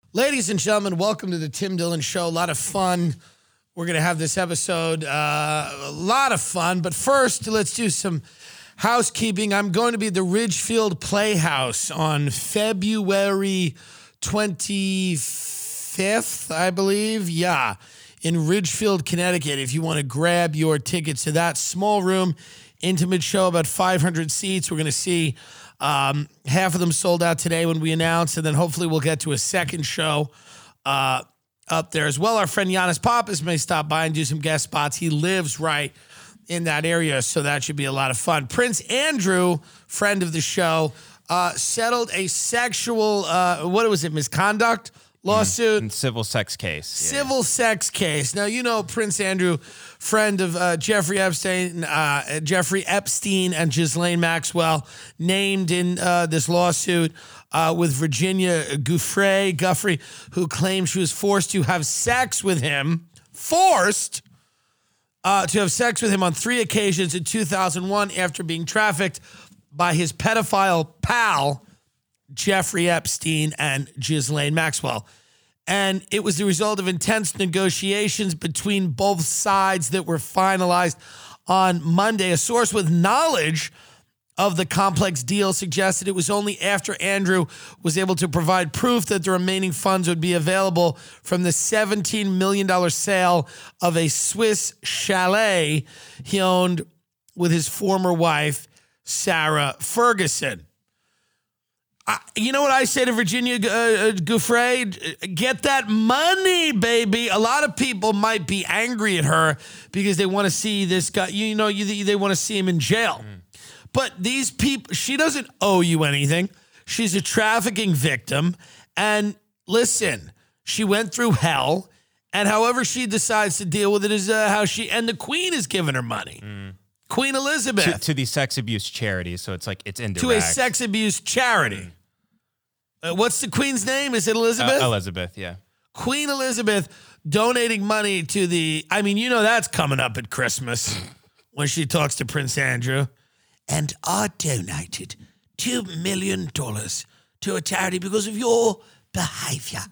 Ladies and gentlemen, welcome to the Tim Dillon Show. A lot of fun. We're going to have this episode, a lot of fun. But first, let's do some housekeeping. I'm going to be at the Ridgefield Playhouse on February 25th, I believe. Yeah, in Ridgefield, Connecticut. If you want to grab your tickets to that small room, intimate show, about 500 seats. We're going to see half of them sold out today when we announce, and then hopefully we'll get to a second show up there as well. Our friend Giannis Pappas may stop by and do some guest spots. He lives right in that area, so that should be a lot of fun. Prince Andrew, friend of the show, settled a sexual, misconduct lawsuit? Civil sex case. Civil sex case. Now, you know Prince Andrew, friend of Jeffrey Epstein and Ghislaine Maxwell, named in this lawsuit with Virginia Giuffre, who claims she was forced to have sex with him. Forced to have sex with him on 3 occasions in 2001 after being trafficked by his pedophile pal, Jeffrey Epstein and Ghislaine Maxwell. And it was the result of intense negotiations between both sides that were finalized on Monday. A source with knowledge of the complex deal suggested it was only after Andrew was able to provide proof that the remaining funds would be available from the $17 million sale of a Swiss chalet he owned with his former wife, Sarah Ferguson. You know what I say to Virginia Giuffre? Get that money, baby. A lot of people might be angry at her because they want to see this guy, they want to see him in jail. But these people, she doesn't owe you anything. She's a trafficking victim. And listen, she went through hell. And however she decides to deal with it is how and the Queen has given her money. Queen Elizabeth. To the sex abuse charity. So it's like, it's indirect. To a sex abuse charity. What's the Queen's name? Is it Elizabeth? Elizabeth, yeah. Queen Elizabeth donating money to that's coming up at Christmas when she talks to Prince Andrew. And I donated $2 million to a charity because of your behavior.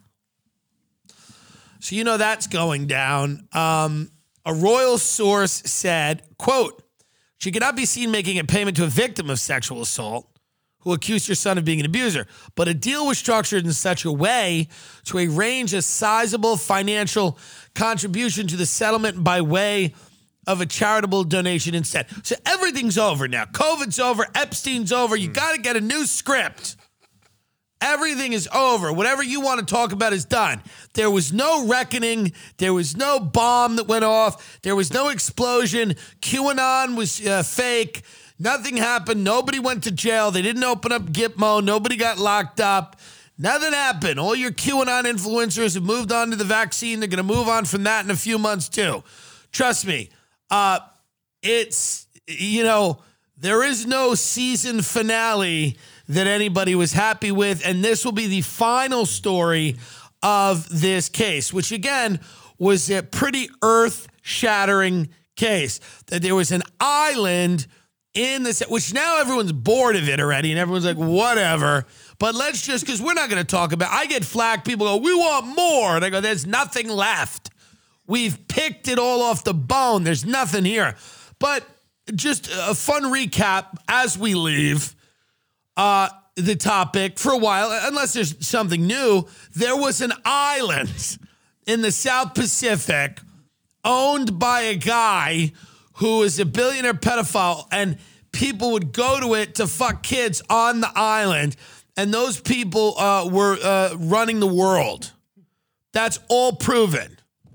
So that's going down. A royal source said, quote, she cannot be seen making a payment to a victim of sexual assault who accused her son of being an abuser, but a deal was structured in such a way to arrange a sizable financial contribution to the settlement by way of a charitable donation instead. So everything's over now. COVID's over. Epstein's over. You got to get a new script. Everything is over. Whatever you want to talk about is done. There was no reckoning. There was no bomb that went off. There was no explosion. QAnon was fake. Nothing happened. Nobody went to jail. They didn't open up Gitmo. Nobody got locked up. Nothing happened. All your QAnon influencers have moved on to the vaccine. They're going to move on from that in a few months too. Trust me. It's, there is no season finale that anybody was happy with. And this will be the final story of this case, which again was a pretty earth-shattering case. That there was an island in this, which now everyone's bored of it already, and everyone's like, whatever. But let's just, because we're not going to talk about, I get flack, people go, we want more. And I go, there's nothing left. We've picked it all off the bone. There's nothing here. But just a fun recap as we leave the topic for a while, unless there's something new. There was an island in the South Pacific owned by a guy who is a billionaire pedophile, and people would go to it to fuck kids on the island, and those people were running the world. That's all proven.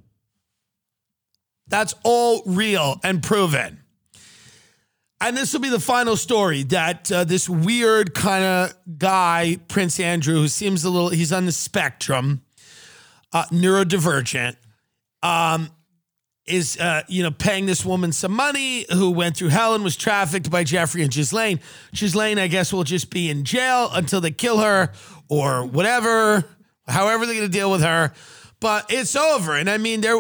That's all real and proven. And this will be the final story that this weird kind of guy, Prince Andrew, who seems he's on the spectrum, neurodivergent, is, paying this woman some money who went through hell and was trafficked by Jeffrey and Ghislaine. Ghislaine, I guess, will just be in jail until they kill her or whatever, however they're going to deal with her. But it's over. And I mean, there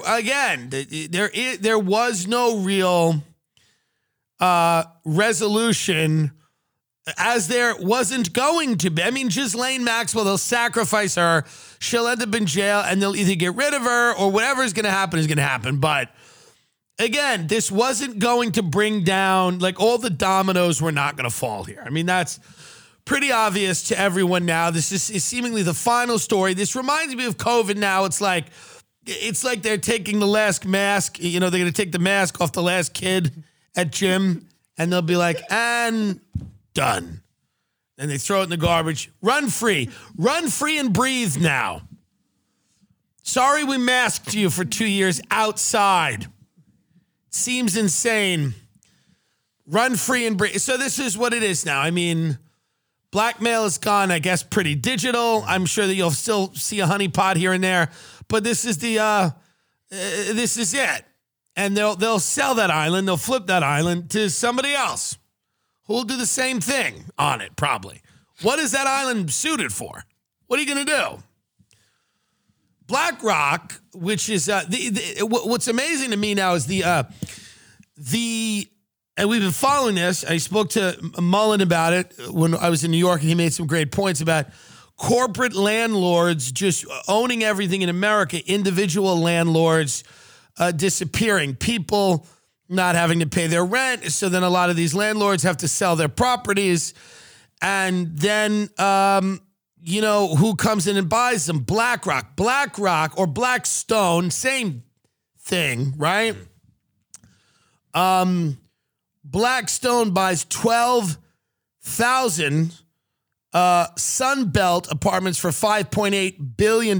was no real resolution as there wasn't going to be. I mean, Ghislaine Maxwell, they'll sacrifice her. She'll end up in jail, and they'll either get rid of her or whatever is going to happen is going to happen. But again, this wasn't going to bring down, like, all the dominoes were not going to fall here. I mean, that's pretty obvious to everyone now. This is seemingly the final story. This reminds me of COVID now. It's like they're taking the last mask. You know, they're going to take the mask off the last kid at gym, and they'll be like, and done. And they throw it in the garbage. Run free and breathe now. Sorry we masked you for 2 years outside. Seems insane. Run free and breathe. So this is what it is now. I mean, blackmail is gone, I guess, pretty digital. I'm sure that you'll still see a honeypot here and there, but this is this is it. And they'll sell that island. They'll flip that island to somebody else who will do the same thing on it, probably. What is that island suited for? What are you going to do? BlackRock, which is what's amazing to me now is and we've been following this. I spoke to Mullen about it when I was in New York, and he made some great points about corporate landlords just owning everything in America, individual landlords disappearing, people not having to pay their rent. So then a lot of these landlords have to sell their properties. And then, who comes in and buys them? BlackRock or Blackstone, same thing, right? Blackstone buys 12,000 Sunbelt apartments for $5.8 billion.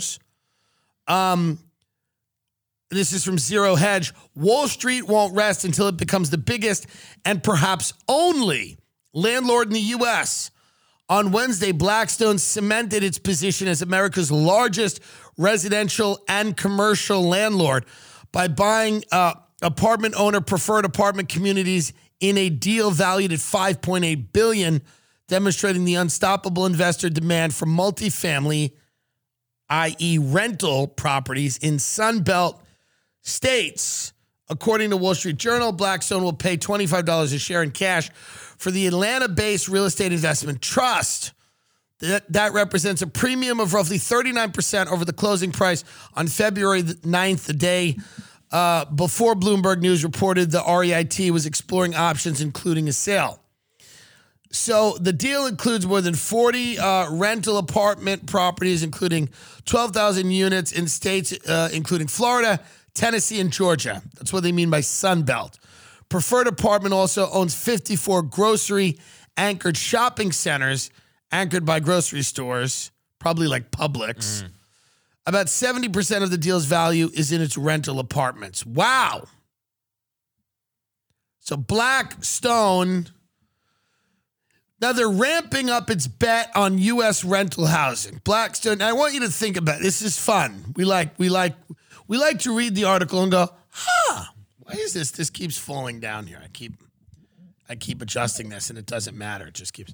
This is from Zero Hedge. Wall Street won't rest until it becomes the biggest and perhaps only landlord in the U.S. On Wednesday, Blackstone cemented its position as America's largest residential and commercial landlord by buying apartment owner preferred apartment communities in a deal valued at $5.8 billion, demonstrating the unstoppable investor demand for multifamily, i.e. rental properties in Sunbelt states. According to Wall Street Journal, Blackstone will pay $25 a share in cash for the Atlanta-based real estate investment trust. That represents a premium of roughly 39% over the closing price on February 9th, the day before Bloomberg News reported the REIT was exploring options, including a sale. So the deal includes more than 40 rental apartment properties, including 12,000 units in states including Florida, Tennessee, and Georgia. That's what they mean by Sunbelt. Preferred Apartment also owns 54 grocery-anchored shopping centers anchored by grocery stores, probably like Publix. About 70% of the deal's value is in its rental apartments. Wow. So Blackstone, now they're ramping up its bet on U.S. rental housing. Blackstone, I want you to think about it. This is fun. We like to read the article and go, why is this? This keeps falling down here. I keep adjusting this and it doesn't matter. It just keeps.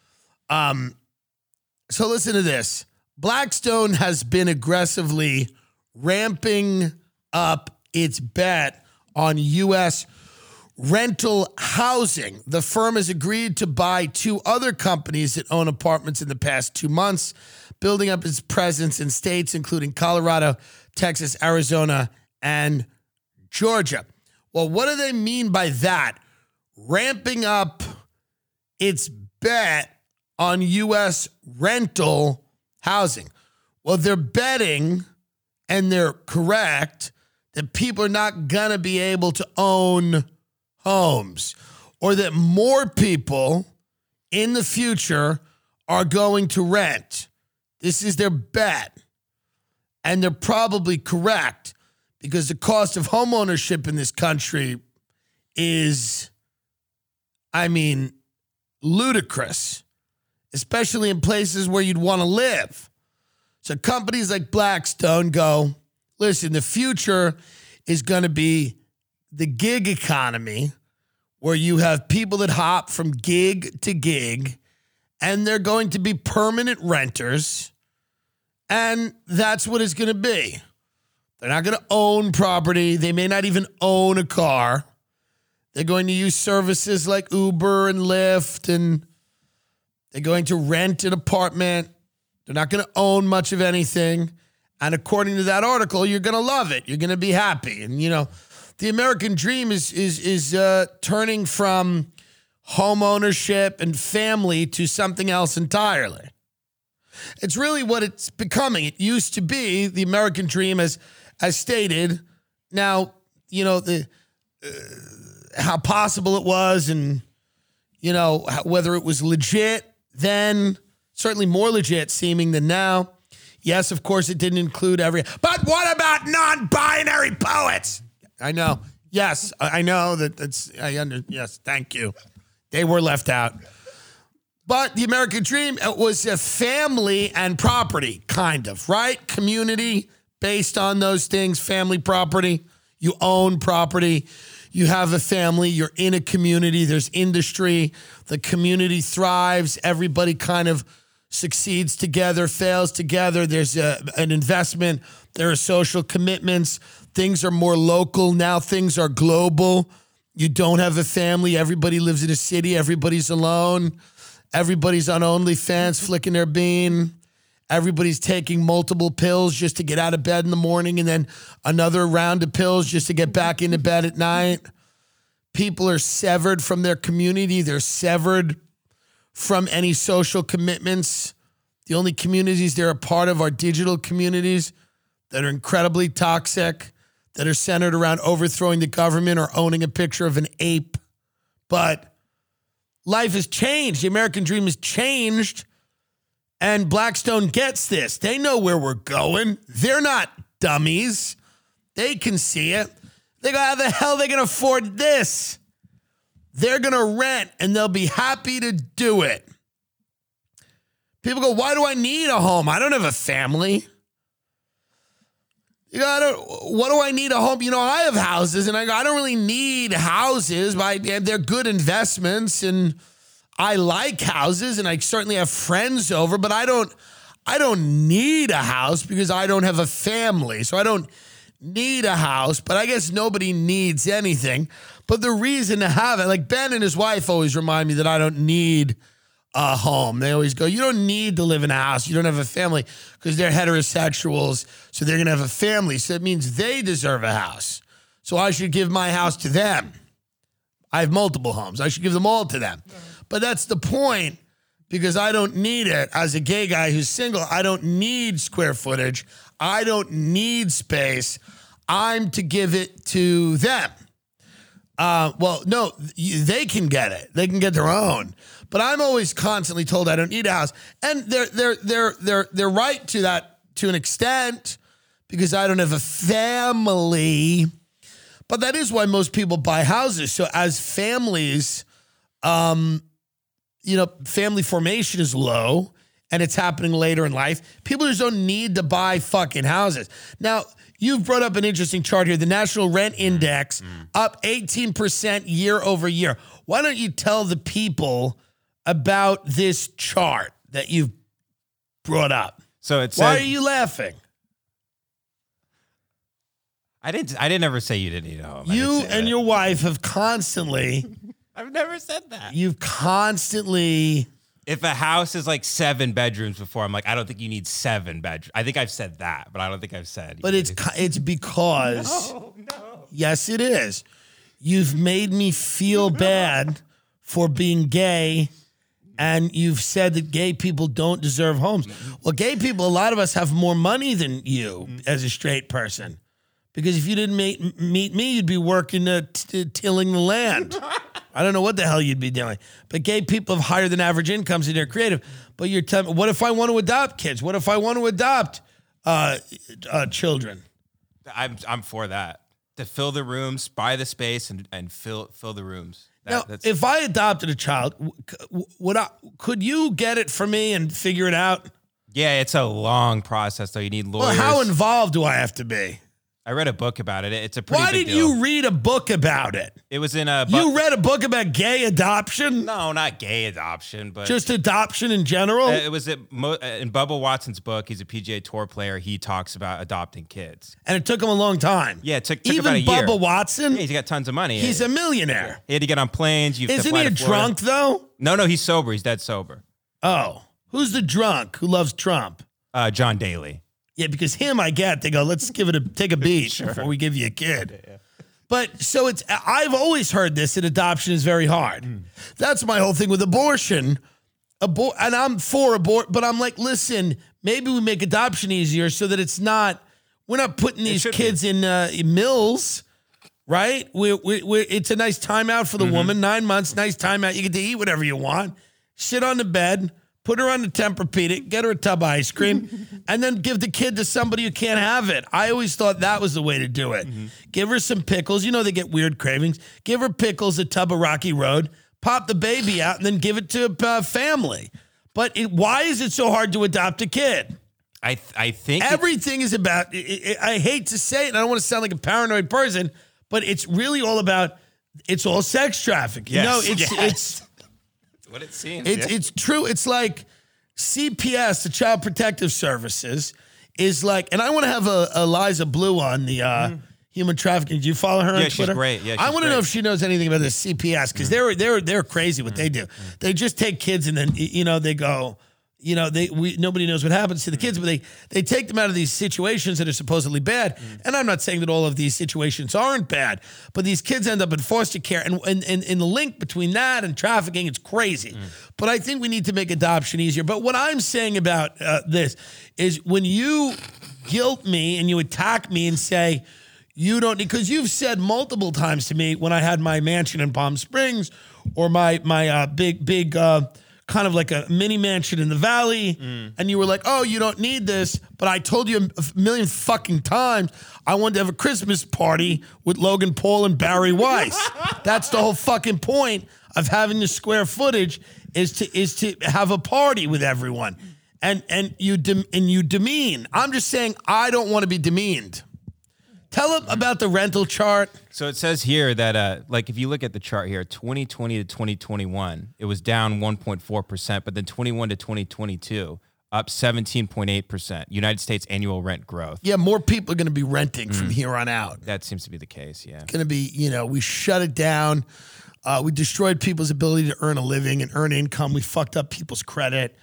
So listen to this. Blackstone has been aggressively ramping up its bet on U.S. rental housing. The firm has agreed to buy two other companies that own apartments in the past 2 months, building up its presence in states including Colorado, Texas, Arizona, and Georgia. Well, what do they mean by that? Ramping up its bet on U.S. rental housing. Well, they're betting, and they're correct, that people are not going to be able to own homes, or that more people in the future are going to rent. This is their bet. And they're probably correct, because the cost of homeownership in this country is, ludicrous, especially in places where you'd want to live. So companies like Blackstone go, listen, the future is going to be the gig economy, where you have people that hop from gig to gig, and they're going to be permanent renters, and that's what it's going to be. They're not going to own property. They may not even own a car. They're going to use services like Uber and Lyft and They're going to rent an apartment. They're not going to own much of anything. And according to that article, you're going to love it. You're going to be happy. And, you know, the American dream is turning from home ownership and family to something else entirely. It's really what it's becoming. It used to be the American dream as stated. Now, you know, how possible it was and, you know, whether it was legit then, certainly more legit seeming than now. Yes, of course, it didn't include but what about non-binary poets? I know. Yes, I know yes, thank you. They were left out. But the American dream, it was a family and property, kind of, right? Community based on those things, family property. You own property. You have a family. You're in a community. There's industry. The community thrives. Everybody kind of succeeds together, fails together. There's an investment. There are social commitments. Things are more local. Now things are global. You don't have a family. Everybody lives in a city. Everybody's alone. Everybody's on OnlyFans flicking their bean. Everybody's taking multiple pills just to get out of bed in the morning and then another round of pills just to get back into bed at night. People are severed from their community. They're severed from any social commitments. The only communities they're a part of are digital communities that are incredibly toxic, that are centered around overthrowing the government or owning a picture of an ape. But life has changed. The American dream has changed. And Blackstone gets this. They know where we're going. They're not dummies. They can see it. They go, how the hell are they going to afford this? They're going to rent and they'll be happy to do it. People go, why do I need a home? I don't have a family. You know, what do I need a home? You know, I have houses and I go, I don't really need houses, but they're good investments and I like houses and I certainly have friends over, but I don't need a house because I don't have a family. So I don't need a house, but I guess nobody needs anything. But the reason to have it, like Ben and his wife always remind me that I don't need a home. They always go, you don't need to live in a house. You don't have a family because they're heterosexuals. So they're going to have a family. So that means they deserve a house. So I should give my house to them. I have multiple homes. I should give them all to them. But that's the point because I don't need it. As a gay guy who's single, I don't need square footage. I don't need space. I'm to give it to them. Well, no, they can get it. They can get their own. But I'm always constantly told I don't need a house. And they're right to that to an extent because I don't have a family. But that is why most people buy houses. So as families, you know, family formation is low and it's happening later in life. People just don't need to buy fucking houses. Now, you've brought up an interesting chart here. The National Rent Index up 18% year over year. Why don't you tell the people about this chart that you've brought up? So it's why are you laughing? I didn't ever say you didn't need a home. You and your wife have constantly. I've never said that. You've constantly. If a house is like 7 bedrooms before, I'm like, I don't think you need 7 bedrooms. I think I've said that, but I don't think I've said. But it's because. No. Yes, it is. You've made me feel bad for being gay. And you've said that gay people don't deserve homes. Well, gay people, a lot of us have more money than you as a straight person. Because if you didn't meet me, you'd be working tilling the land. I don't know what the hell you'd be doing. But gay people have higher than average incomes and they're creative. But you're telling me, what if I want to adopt kids? What if I want to adopt children? I'm for that. To fill the rooms, buy the space, and fill the rooms. That's if I adopted a child, could you get it for me and figure it out? Yeah, it's a long process, though. You need lawyers. Well, how involved do I have to be? I read a book about it. It's a pretty Why big did deal. you read a book about it? It was in a... You read a book about gay adoption? No, not gay adoption, but... Just adoption in general? It was in Bubba Watson's book. He's a PGA Tour player. He talks about adopting kids. And it took him a long time. Yeah, it took Even about a year. Bubba Watson? Yeah, he's got tons of money. He's a millionaire. He had to get on planes. Isn't he a drunk, though? No, he's sober. He's dead sober. Oh, who's the drunk who loves Trump? John Daly. Yeah, because him I get. They go, let's take a beat before we give you a kid. Yeah. But so I've always heard this, that adoption is very hard. That's my whole thing with abortion. And I'm for abort, but I'm like, listen, maybe we make adoption easier so that we're not putting these kids in mills, right? It's a nice timeout for the woman, 9 months, nice timeout. You get to eat whatever you want, sit on the bed, put her on the Tempur-Pedic, get her a tub of ice cream, and then give the kid to somebody who can't have it. I always thought that was the way to do it. Give her some pickles. You know they get weird cravings. Give her pickles, a tub of Rocky Road, pop the baby out, and then give it to a family. But why is it so hard to adopt a kid? I think everything is about, I hate to say it, and I don't want to sound like a paranoid person, but it's really all about, it's all sex trafficking. Yes. It's what it seems. It's true. It's like CPS, the Child Protective Services, is like, and I want to have Eliza Blue on the human trafficking. Do you follow her on Twitter? She's great. Yeah, I want to know if she knows anything about the CPS, because they're crazy what they do. They just take kids and then they go. Nobody knows what happens to the kids, but they take them out of these situations that are supposedly bad. And I'm not saying that all of these situations aren't bad, but these kids end up in foster care, and the link between that and trafficking, it's crazy. But I think we need to make adoption easier. But what I'm saying about this is, when you guilt me and you attack me and say you don't, because you've said multiple times to me when I had my mansion in Palm Springs, or my big kind of like a mini mansion in the valley, and you were like, oh, you don't need this, but I told you a million fucking times I wanted to have a Christmas party with Logan Paul and Barry Weiss. That's the whole fucking point of having the square footage, is to have a party with everyone, and you demean. I'm just saying, I don't want to be demeaned. Tell them about the rental chart. So it says here that, if you look at the chart here, 2020 to 2021, it was down 1.4%, but then 21 to 2022, up 17.8%. United States annual rent growth. Yeah, more people are going to be renting from here on out. That seems to be the case, yeah. It's going to be, we shut it down. We destroyed people's ability to earn a living and earn income. We fucked up people's credit.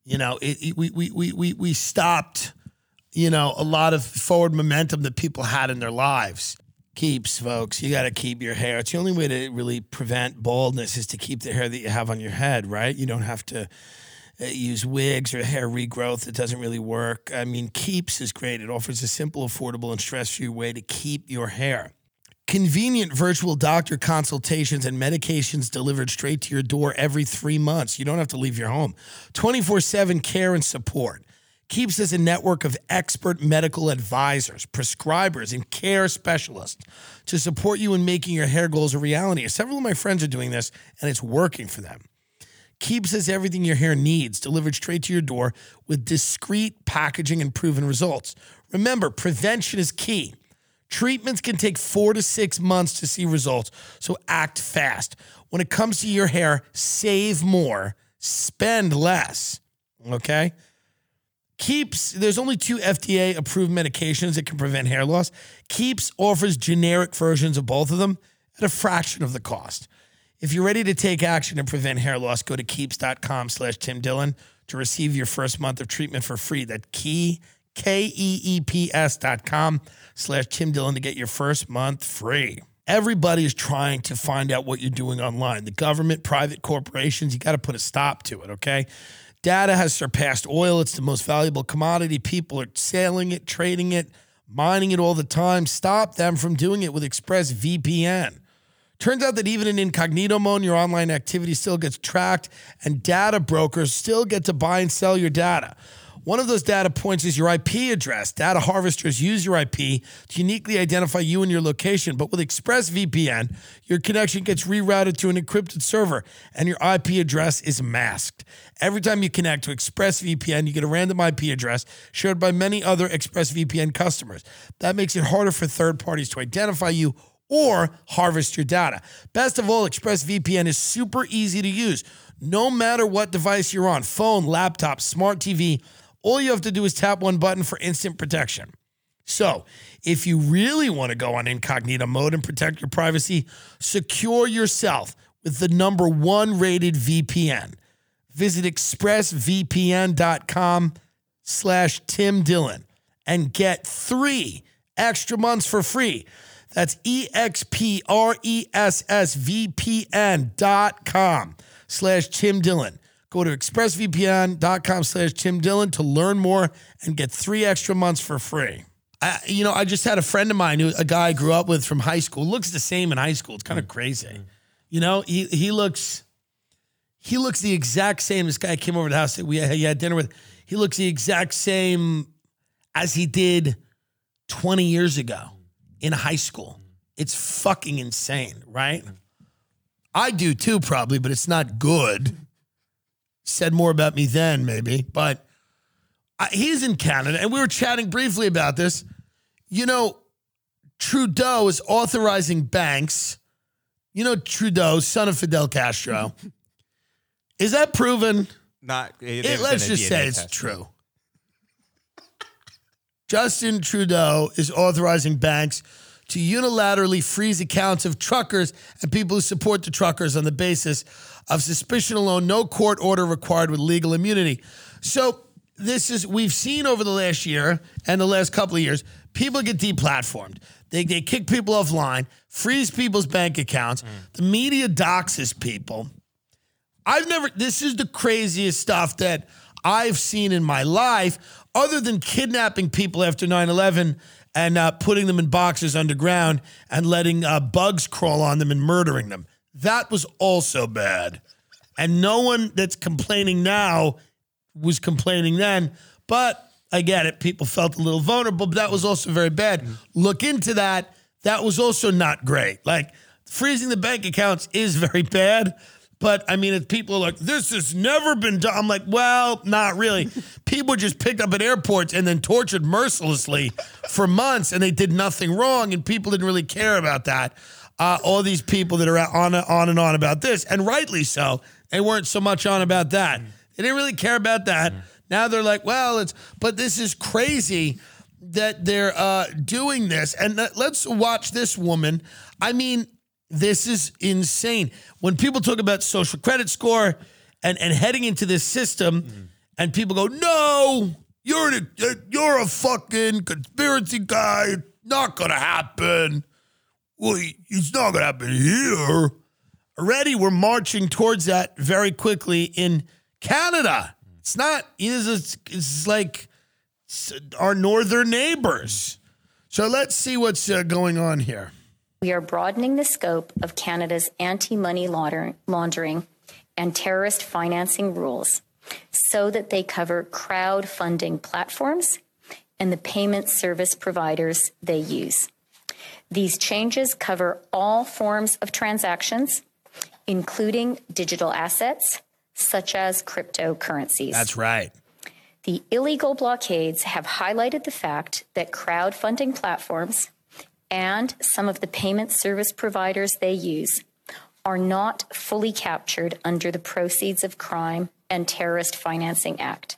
We stopped a lot of forward momentum that people had in their lives. Keeps, folks. You got to keep your hair. It's the only way to really prevent baldness, is to keep the hair that you have on your head, right? You don't have to use wigs or hair regrowth. It doesn't really work. I mean, Keeps is great. It offers a simple, affordable, and stress-free way to keep your hair. Convenient virtual doctor consultations and medications delivered straight to your door every 3 months. You don't have to leave your home. 24/7 care and support. Keeps as a network of expert medical advisors, prescribers, and care specialists to support you in making your hair goals a reality. Several of my friends are doing this, and it's working for them. Keeps has everything your hair needs delivered straight to your door with discreet packaging and proven results. Remember, prevention is key. Treatments can take 4 to 6 months to see results, so act fast. When it comes to your hair, save more, spend less, okay? Keeps, there's only 2 FDA-approved medications that can prevent hair loss. Keeps offers generic versions of both of them at a fraction of the cost. If you're ready to take action and prevent hair loss, go to keeps.com/Tim Dillon to receive your first month of treatment for free. That's KEEPS.com/Tim Dillon to get your first month free. Everybody is trying to find out what you're doing online. The government, private corporations, you got to put a stop to it, okay? Data has surpassed oil. It's the most valuable commodity. People are selling it, trading it, mining it all the time. Stop them from doing it with ExpressVPN. Turns out that even in incognito mode, your online activity still gets tracked, and data brokers still get to buy and sell your data. One of those data points is your IP address. Data harvesters use your IP to uniquely identify you and your location. But with ExpressVPN, your connection gets rerouted to an encrypted server, and your IP address is masked. Every time you connect to ExpressVPN, you get a random IP address shared by many other ExpressVPN customers. That makes it harder for third parties to identify you or harvest your data. Best of all, ExpressVPN is super easy to use. No matter what device you're on, phone, laptop, smart TV, all you have to do is tap one button for instant protection. So, if you really want to go on incognito mode and protect your privacy, secure yourself with the #1 rated VPN. Visit expressvpn.com/Tim Dillon and get 3 extra months for free. That's expressvpn.com/Tim Dillon. Go to expressvpn.com/Tim Dillon to learn more and get 3 extra months for free. I just had a friend of mine, a guy I grew up with from high school, looks the same in high school. It's kind of crazy. He looks the exact same. This guy came over to the house that he had dinner with. He looks the exact same as he did 20 years ago in high school. It's fucking insane, right? I do too, probably, but it's not good. Said more about me then, maybe. But he's in Canada, and we were chatting briefly about this. Trudeau is authorizing banks. Trudeau, son of Fidel Castro. Is that proven? Let's just say it's true. Justin Trudeau is authorizing banks to unilaterally freeze accounts of truckers and people who support the truckers on the basis of suspicion alone, no court order required with legal immunity. So we've seen over the last year and the last couple of years, people get deplatformed. They kick people offline, freeze people's bank accounts. The media doxes people. This is the craziest stuff that I've seen in my life, other than kidnapping people after 9/11 and putting them in boxes underground and letting bugs crawl on them and murdering them. That was also bad. And no one that's complaining now was complaining then. But I get it. People felt a little vulnerable, but that was also very bad. Look into that. That was also not great. Like, freezing the bank accounts is very bad. But, if people are like, this has never been done. I'm like, well, not really. People just picked up at airports and then tortured mercilessly for months, and they did nothing wrong, and people didn't really care about that. All these people that are on and on about this, and rightly so, they weren't so much on about that. They didn't really care about that. Now they're like, but this is crazy that they're doing this. And let's watch this woman. This is insane. When people talk about social credit score and heading into this system, and people go, no, you're a fucking conspiracy guy. It's not going to happen. Well, it's not going to happen here. Already we're marching towards that very quickly in Canada. It's not, it's like our northern neighbors. So let's see what's going on here. We are broadening the scope of Canada's anti-money laundering and terrorist financing rules so that they cover crowdfunding platforms and the payment service providers they use. These changes cover all forms of transactions, including digital assets, such as cryptocurrencies. That's right. The illegal blockades have highlighted the fact that crowdfunding platforms and some of the payment service providers they use are not fully captured under the Proceeds of Crime and Terrorist Financing Act.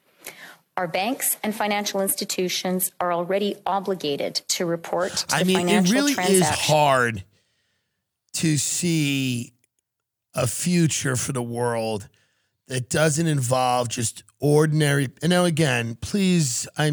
Our banks and financial institutions are already obligated to report to the financial it really transaction. is hard to see a future for the world that doesn't involve just ordinary. And now again, please, I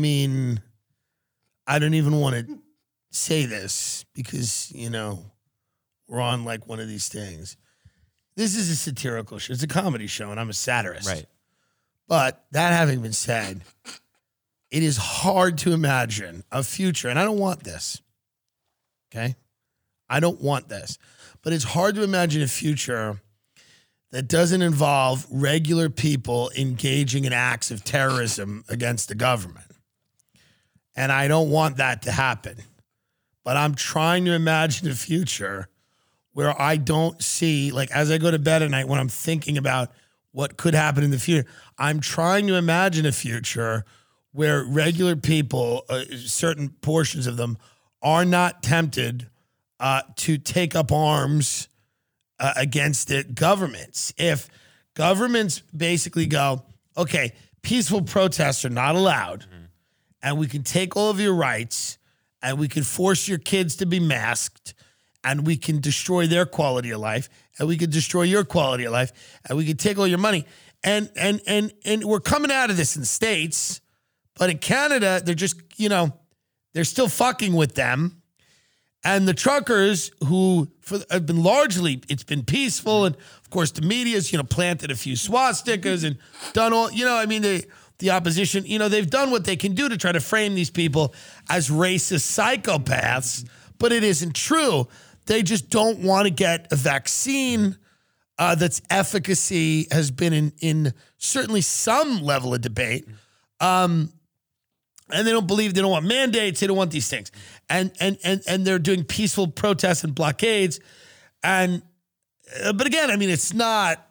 don't even want to say this because, we're on like one of these things. This is a satirical show. It's a comedy show, and I'm a satirist. Right. But that having been said, it is hard to imagine a future, and I don't want this. Okay? I don't want this. But it's hard to imagine a future that doesn't involve regular people engaging in acts of terrorism against the government. And I don't want that to happen. But I'm trying to imagine a future where I don't see, like as I go to bed at night, when I'm thinking about what could happen in the future, I'm trying to imagine a future where regular people, certain portions of them, are not tempted to take up arms against the governments. If governments basically go, okay, peaceful protests are not allowed, and we can take all of your rights, and we can force your kids to be masked, and we can destroy their quality of life, and we can destroy your quality of life, and we can take all your money. And we're coming out of this in the States, but in Canada, they're just, they're still fucking with them. And the truckers who have been largely, it's been peaceful. And of course, the media's, planted a few swastikas and done all, the opposition, they've done what they can do to try to frame these people as racist psychopaths, but it isn't true. They just don't want to get a vaccine that's efficacy has been in certainly some level of debate. And they don't want mandates. They don't want these things. And they're doing peaceful protests and blockades. And, but again, it's not,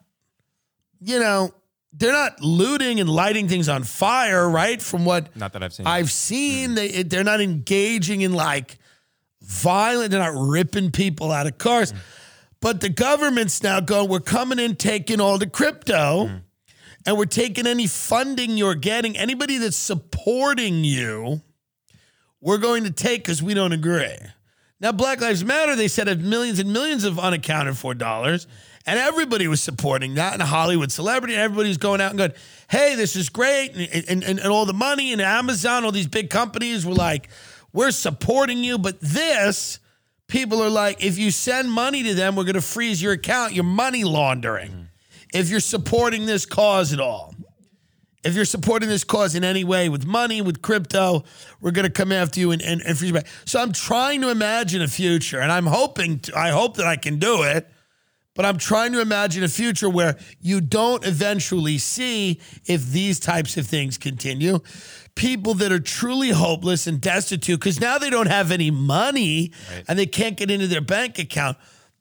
they're not looting and lighting things on fire, right? From what not that I've seen, they're not engaging in violent. They're not ripping people out of cars. But the government's now going, we're coming in, taking all the crypto, and we're taking any funding you're getting. Anybody that's supporting you, we're going to take because we don't agree. Now, Black Lives Matter, they said, have millions and millions of unaccounted for dollars. And everybody was supporting that, and a Hollywood celebrity, and everybody's going out and going, hey, this is great, and all the money, and Amazon, all these big companies were like, we're supporting you, but this, people are like, if you send money to them, we're going to freeze your account, you're money laundering. If you're supporting this cause at all. If you're supporting this cause in any way with money, with crypto, we're going to come after you and freeze you back. So I'm trying to imagine a future, and I hope that I can do it. But I'm trying to imagine a future where you don't eventually see, if these types of things continue, people that are truly hopeless and destitute because now they don't have any money and they can't get into their bank account.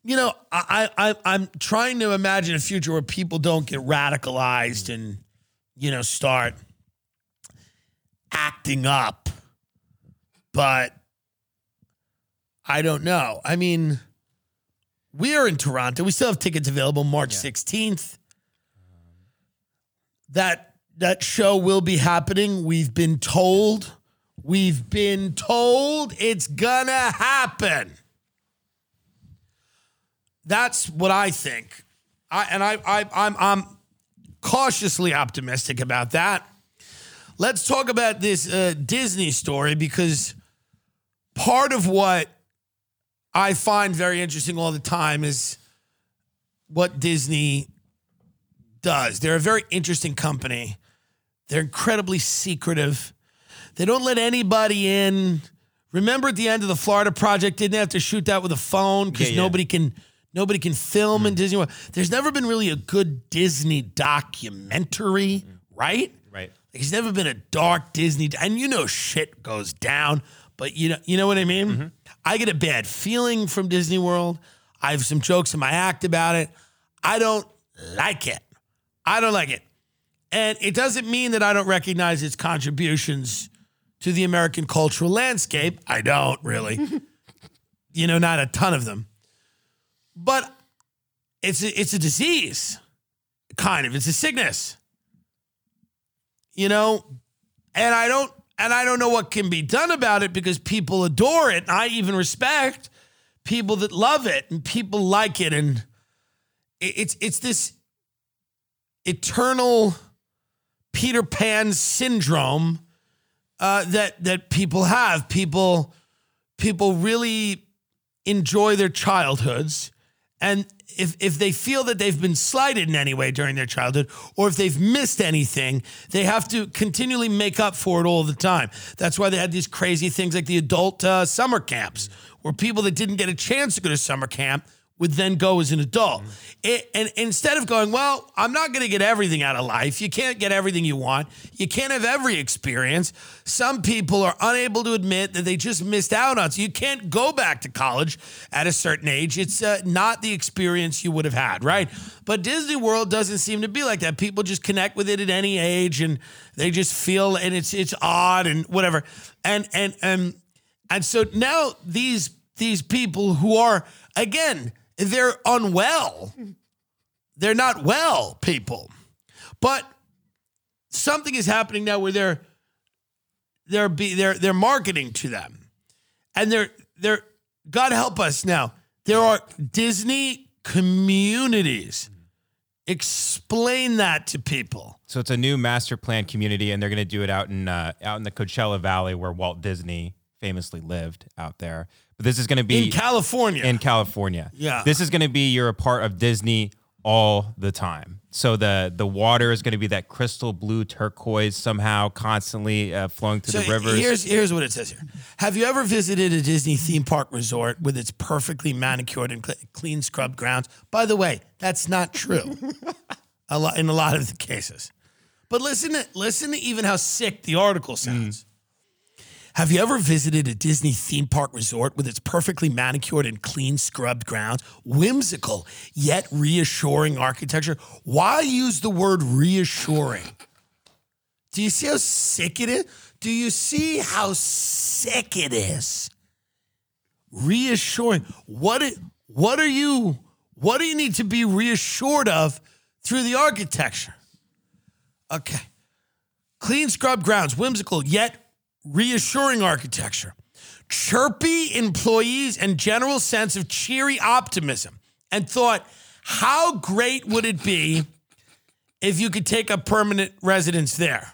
I'm trying to imagine a future where people don't get radicalized and, start acting up. But I don't know. We are in Toronto. We still have tickets available March 16th. That show will be happening. We've been told it's gonna happen. That's what I think. I'm cautiously optimistic about that. Let's talk about this Disney story, because part of what I find very interesting all the time is what Disney does. They're a very interesting company. They're incredibly secretive. They don't let anybody in. Remember at the end of the Florida Project, didn't they have to shoot that with a phone because nobody can film in Disney World? There's never been really a good Disney documentary, right? Right. There's never been a dark Disney, and shit goes down, but you know what I mean? Mm-hmm. I get a bad feeling from Disney World. I have some jokes in my act about it. I don't like it. And it doesn't mean that I don't recognize its contributions to the American cultural landscape. I don't really. Not a ton of them. But it's a disease, kind of. It's a sickness. And I don't know what can be done about it, because people adore it. And I even respect people that love it and people like it. And it's this eternal Peter Pan syndrome that people have. People really enjoy their childhoods. And if they feel that they've been slighted in any way during their childhood, or if they've missed anything, they have to continually make up for it all the time. That's why they had these crazy things like the adult summer camps, where people that didn't get a chance to go to summer camp would then go as an adult. And instead of going, well, I'm not going to get everything out of life. You can't get everything you want. You can't have every experience. Some people are unable to admit that they just missed out on. So you can't go back to college at a certain age. It's not the experience you would have had, right? But Disney World doesn't seem to be like that. People just connect with it at any age, and they just feel, and it's odd and whatever. And so now these people who are, again, they're unwell. They're not well people. But something is happening now where they're marketing to them. And they're God help us now. There are Disney communities Explain that to people. So it's a new master plan community, and they're going to do it out in the Coachella Valley where Walt Disney famously lived out there. But this is going to be In California. Yeah. This is going to be, you're a part of Disney all the time. So the water is going to be that crystal blue turquoise somehow constantly flowing through the rivers. Here's what it says here. Have you ever visited a Disney theme park resort with its perfectly manicured and clean scrubbed grounds? By the way, that's not true in a lot of the cases. But listen to even how sick the article sounds. Have you ever visited a Disney theme park resort with its perfectly manicured and clean scrubbed grounds, whimsical yet reassuring architecture? Why use the word reassuring? Do you see how sick it is? Do you see how sick it is? Reassuring. What do you need to be reassured of through the architecture? Okay. Clean scrubbed grounds, whimsical yet reassuring architecture, chirpy employees, and general sense of cheery optimism. And thought, how great would it be if you could take up permanent residence there?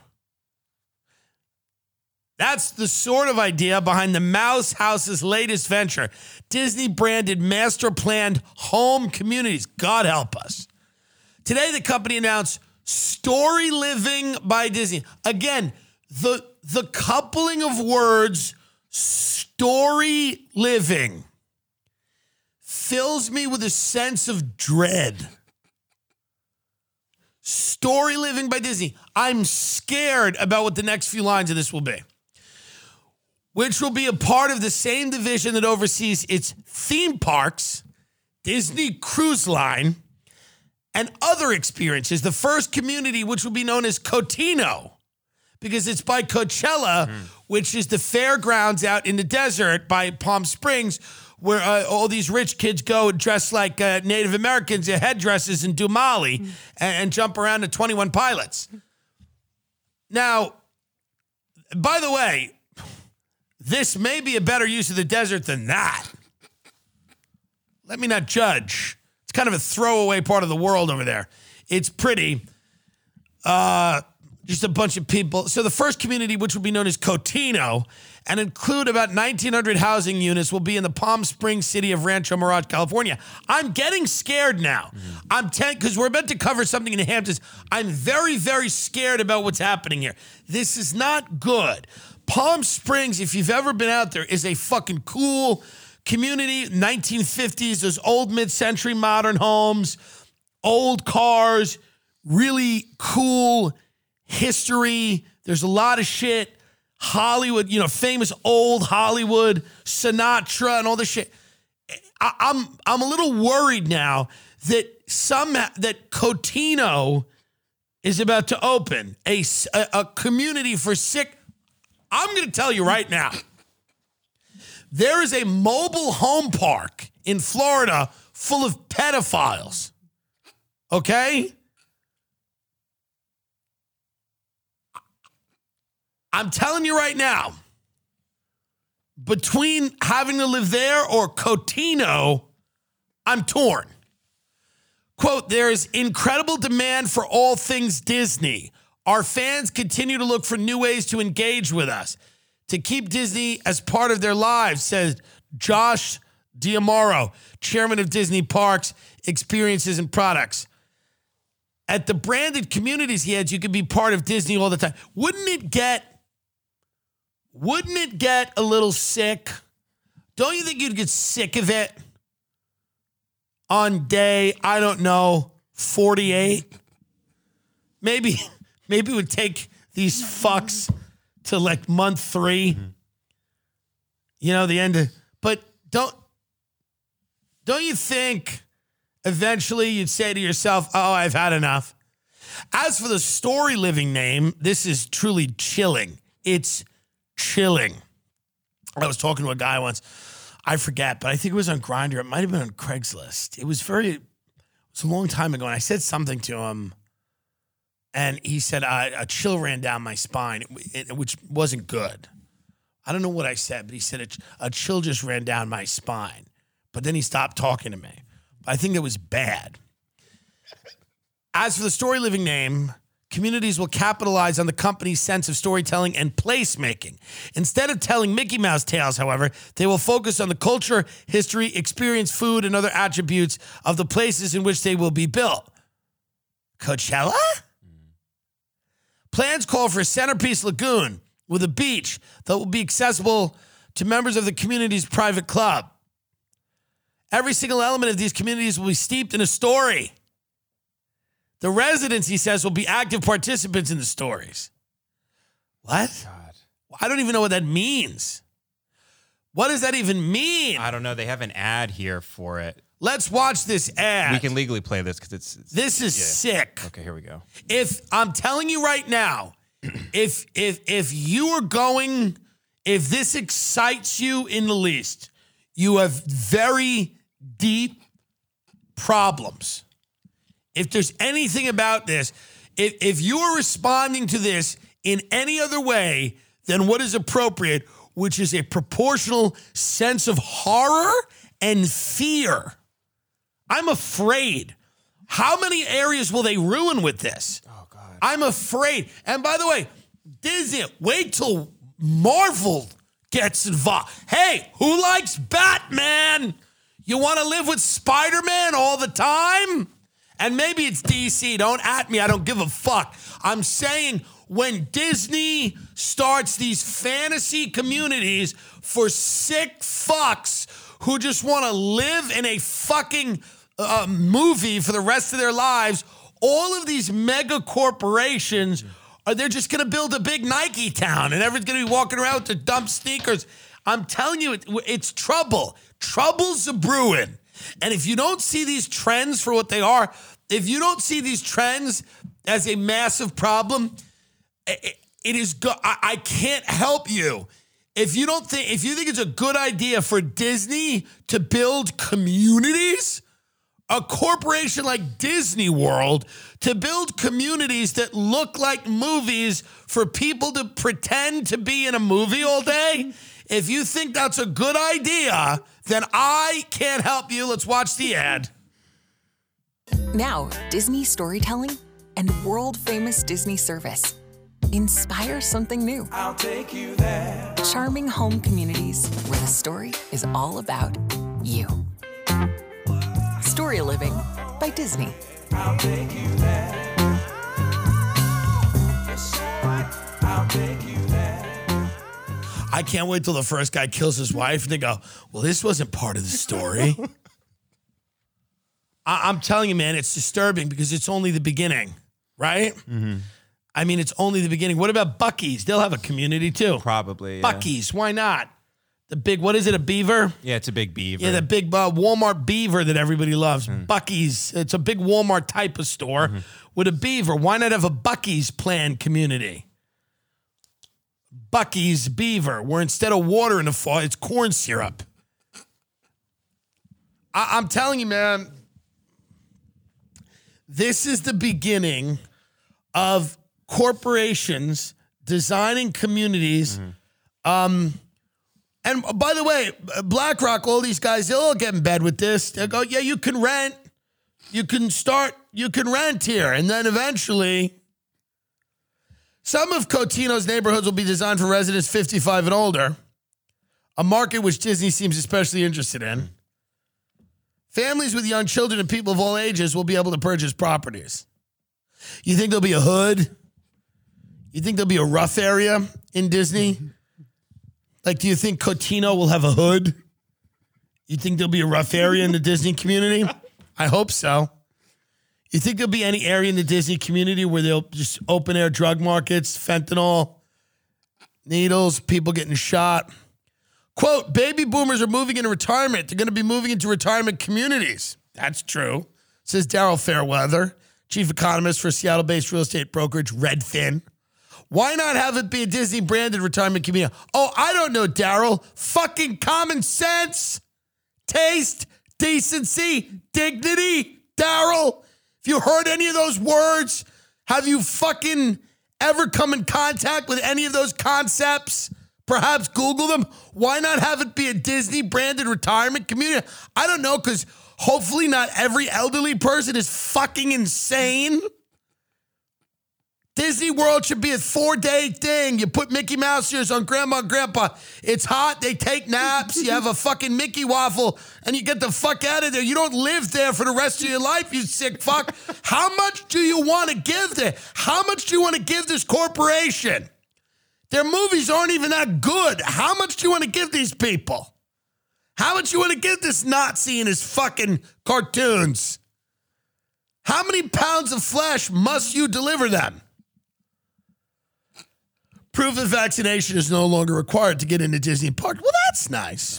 That's the sort of idea behind the Mouse House's latest venture, Disney-branded master-planned home communities. God help us. Today, the company announced Story Living by Disney. Again, the coupling of words, story living, fills me with a sense of dread. Story Living by Disney. I'm scared about what the next few lines of this will be, which will be a part of the same division that oversees its theme parks, Disney Cruise Line, and other experiences. The first community, which will be known as Cotino, because it's by Coachella, which is the fairgrounds out in the desert by Palm Springs, where all these rich kids go and dress like Native Americans in headdresses and do Molly and jump around to 21 Pilots. Now, by the way, this may be a better use of the desert than that. Let me not judge. It's kind of a throwaway part of the world over there. It's pretty. Just a bunch of people. So the first community, which will be known as Cotino, and include about 1,900 housing units, will be in the Palm Springs city of Rancho Mirage, California. I'm getting scared now. Because we're meant to cover something in the Hamptons. I'm very, very scared about what's happening here. This is not good. Palm Springs, if you've ever been out there, is a fucking cool community. 1950s, those old mid-century modern homes, old cars, really cool history. There's a lot of shit. Hollywood, famous old Hollywood, Sinatra and all this shit. I'm a little worried now that that Cotino is about to open a community for sick. I'm going to tell you right now. There is a mobile home park in Florida full of pedophiles. Okay? I'm telling you right now, between having to live there or Cotino, I'm torn. Quote, there is incredible demand for all things Disney. Our fans continue to look for new ways to engage with us, to keep Disney as part of their lives, says Josh D'Amaro, chairman of Disney Parks, Experiences and Products. At the branded communities he had, you could be part of Disney all the time. Wouldn't it get a little sick? Don't you think you'd get sick of it on day, I don't know, 48? Maybe it would take these fucks to like month 3. The end of, but don't you think eventually you'd say to yourself, oh, I've had enough? As for the Story Living name, this is truly chilling. It's chilling. I was talking to a guy once, I forget, but I think it was on Grindr. It might have been on Craigslist. It was a long time ago, and I said something to him, and he said a chill ran down my spine, which wasn't good. I don't know what I said, but he said a chill just ran down my spine. But then he stopped talking to me. I think it was bad. As for the Story Living name, communities will capitalize on the company's sense of storytelling and placemaking. Instead of telling Mickey Mouse tales, however, they will focus on the culture, history, experience, food, and other attributes of the places in which they will be built. Coachella? Plans call for a centerpiece lagoon with a beach that will be accessible to members of the community's private club. Every single element of these communities will be steeped in a story. The residents, he says, will be active participants in the stories. What? God. I don't even know what that means. What does that even mean? I don't know. They have an ad here for it. Let's watch this ad. We can legally play this because it's This is sick. Okay, here we go. If I'm telling you right now, if you are going, if this excites you in the least, you have very deep problems. If there's anything about this, if you are responding to this in any other way than what is appropriate, which is a proportional sense of horror and fear, I'm afraid. How many areas will they ruin with this? Oh, God. I'm afraid. And by the way, Disney, wait till Marvel gets involved. Hey, who likes Batman? You want to live with Spider-Man all the time? And maybe it's DC. Don't at me. I don't give a fuck. I'm saying when Disney starts these fantasy communities for sick fucks who just want to live in a fucking movie for the rest of their lives, all of these mega corporations they're just going to build a big Nike town and everyone's going to be walking around with their dumb sneakers. I'm telling you, it's trouble. Trouble's a brewing. And if you don't see these trends for what they are, if you don't see these trends as a massive problem, it is. I can't help you. If you think it's a good idea for Disney to build communities, a corporation like Disney World to build communities that look like movies for people to pretend to be in a movie all day, if you think that's a good idea, then I can't help you. Let's watch the ad. Now, Disney storytelling and world-famous Disney service. Inspire something new. I'll take you there. Charming home communities where the story is all about you. Story Living by Disney. I'll take you there. I'll take you there. I can't wait till the first guy kills his wife and they go, well, this wasn't part of the story. I'm telling you, man, it's disturbing because it's only the beginning, right? Mm-hmm. I mean, it's only the beginning. What about Buc-ee's? They'll have a community too. Probably. Yeah. Buc-ee's, why not? The big, what is it, a beaver? Yeah, it's a big beaver. Yeah, the big Walmart beaver that everybody loves. Buc-ee's. It's a big Walmart type of store with a beaver. Why not have a Buc-ee's planned community? Buc-ee's beaver, where instead of water in the fall, it's corn syrup. I'm telling you, man, this is the beginning of corporations designing communities. And by the way, BlackRock, all these guys, they'll all get in bed with this. They'll go, yeah, you can rent. You can rent here. And then eventually, some of Cotino's neighborhoods will be designed for residents 55 and older, a market which Disney seems especially interested in. Families with young children and people of all ages will be able to purchase properties. You think there'll be a hood? You think there'll be a rough area in Disney? Like, do you think Cotino will have a hood? You think there'll be a rough area in the Disney community? I hope so. You think there'll be any area in the Disney community where they'll just open air drug markets, fentanyl, needles, people getting shot? Quote, baby boomers are moving into retirement. They're going to be moving into retirement communities. That's true, says Daryl Fairweather, chief economist for Seattle-based real estate brokerage Redfin. Why not have it be a Disney-branded retirement community? Oh, I don't know, Daryl. Fucking common sense, taste, decency, dignity, Daryl. If you heard any of those words, have you fucking ever come in contact with any of those concepts? Perhaps Google them. Why not have it be a Disney-branded retirement community? I don't know, because Hopefully not every elderly person is fucking insane. Disney World should be a 4-day thing. You put Mickey Mouse ears on grandma and grandpa. It's hot. They take naps. You have a fucking Mickey waffle and you get the fuck out of there. You don't live there for the rest of your life, you sick fuck. How much do you want to give there? How much do you want to give this corporation? Their movies aren't even that good. How much do you want to give these people? How much do you want to give this Nazi and his fucking cartoons? How many pounds of flesh must you deliver them? Proof of vaccination is no longer required to get into Disney Park. Well, that's nice.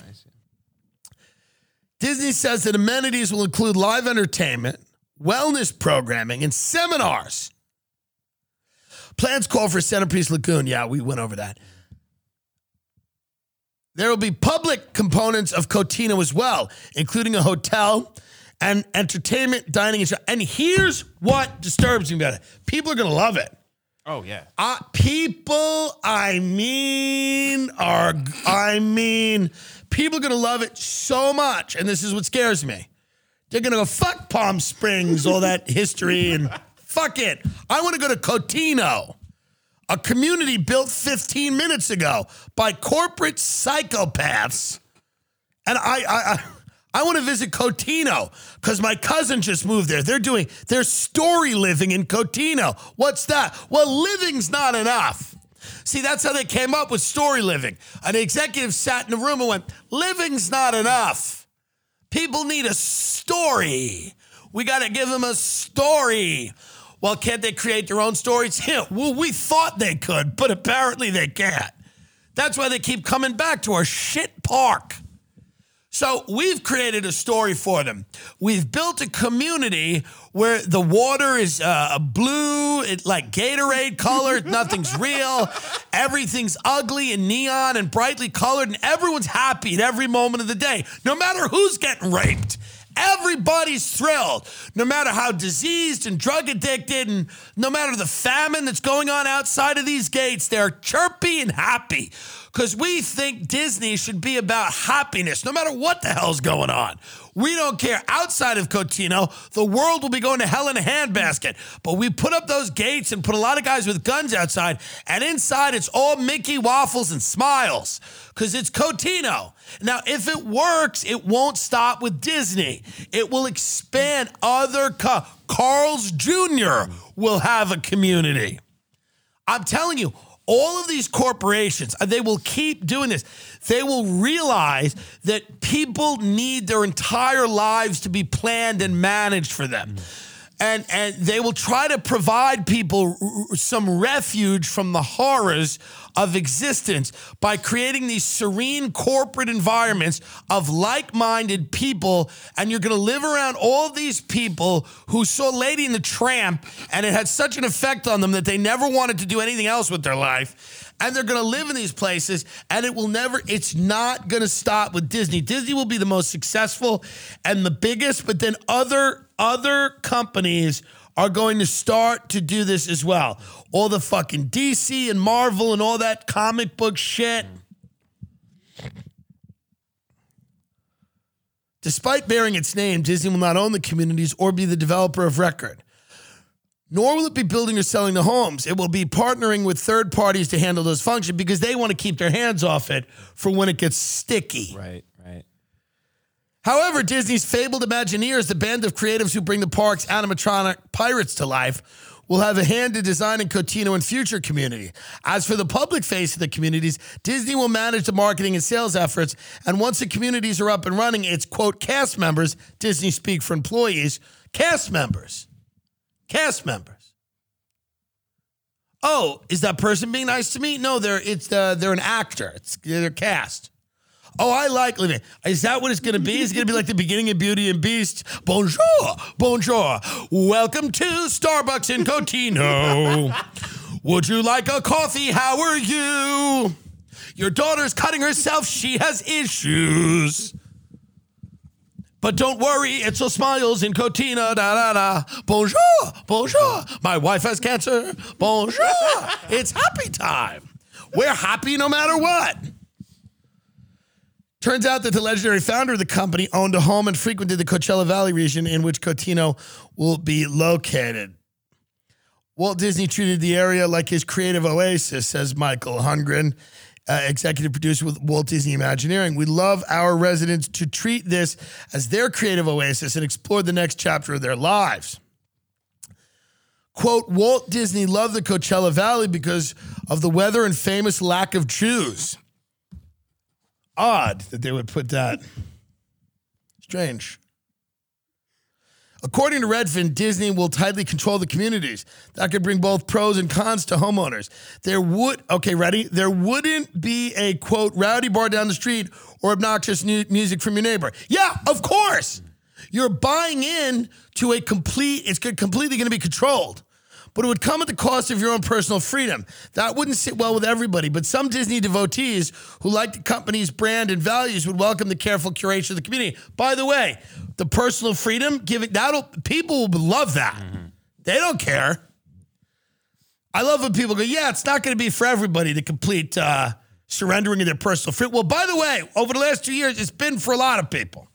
Disney says that amenities will include live entertainment, wellness programming, and seminars. Plans call for Centerpiece Lagoon. Yeah, we went over that. There will be public components of Cotino as well, including a hotel and entertainment, dining, and here's what disturbs me about it. People are going to love it. Oh, yeah. People are going to love it so much. And this is what scares me. They're going to go, fuck Palm Springs, all that history, and fuck it. I want to go to Cotino, a community built 15 minutes ago by corporate psychopaths. And I want to visit Cotino because my cousin just moved there. They're story living in Cotino. What's that? Well, living's not enough. See, that's how they came up with story living. An executive sat in the room and went, living's not enough. People need a story. We got to give them a story. Well, can't they create their own stories? Yeah, well, we thought they could, but apparently they can't. That's why they keep coming back to our shit park. So we've created a story for them. We've built a community where the water is blue, like Gatorade colored. Nothing's real. Everything's ugly and neon and brightly colored, and everyone's happy at every moment of the day, no matter who's getting raped. Everybody's thrilled, no matter how diseased and drug addicted, and no matter the famine that's going on outside of these gates, they're chirpy and happy. Because we think Disney should be about happiness, no matter what the hell's going on. We don't care. Outside of Cotino, the world will be going to hell in a handbasket. But we put up those gates and put a lot of guys with guns outside, and inside it's all Mickey waffles and smiles. Because it's Cotino. Now, if it works, it won't stop with Disney. It will expand other Carl's Jr. will have a community. I'm telling you, all of these corporations, they will keep doing this. They will realize that people need their entire lives to be planned and managed for them. And they will try to provide people some refuge from the horrors of existence by creating these serene corporate environments of like-minded people. And you're going to live around all these people who saw Lady and the Tramp, and it had such an effect on them that they never wanted to do anything else with their life. And they're going to live in these places, and it's not going to stop with Disney. Disney will be the most successful and the biggest, but then other companies are going to start to do this as well. All the fucking DC and Marvel and all that comic book shit. Despite bearing its name, Disney will not own the communities or be the developer of record. Nor will it be building or selling the homes. It will be partnering with third parties to handle those functions because they want to keep their hands off it for when it gets sticky. Right. However, Disney's fabled Imagineers, the band of creatives who bring the park's animatronic pirates to life, will have a hand in designing Cotino and future community. As for the public face of the communities, Disney will manage the marketing and sales efforts, and once the communities are up and running, it's, quote, cast members, Disney speak for employees, cast members. Oh, is that person being nice to me? No, they're an actor. They're cast. Oh, I like living. Is that what it's going to be? Is it going to be like the beginning of Beauty and Beast? Bonjour. Welcome to Starbucks in Cotino. Would you like a coffee? How are you? Your daughter's cutting herself. She has issues. But don't worry, it's all smiles in Cotino. Da, da, da. Bonjour. My wife has cancer. Bonjour. It's happy time. We're happy no matter what. Turns out that the legendary founder of the company owned a home and frequented the Coachella Valley region in which Cotino will be located. Walt Disney treated the area like his creative oasis, says Michael Hungren, executive producer with Walt Disney Imagineering. We love our residents to treat this as their creative oasis and explore the next chapter of their lives. Quote, Walt Disney loved the Coachella Valley because of the weather and famous lack of Jews. Odd that they would put that. Strange. According to Redfin, Disney will tightly control the communities. That could bring both pros and cons to homeowners. There wouldn't be a, quote, rowdy bar down the street or obnoxious music from your neighbor. Yeah, of course. You're buying in to it's completely going to be controlled. But it would come at the cost of your own personal freedom. That wouldn't sit well with everybody, but some Disney devotees who like the company's brand and values would welcome the careful curation of the community. By the way, the personal freedom, people will love that. Mm-hmm. They don't care. I love when people go, yeah, it's not going to be for everybody, the complete surrendering of their personal freedom. Well, by the way, over the last 2 years, it's been for a lot of people.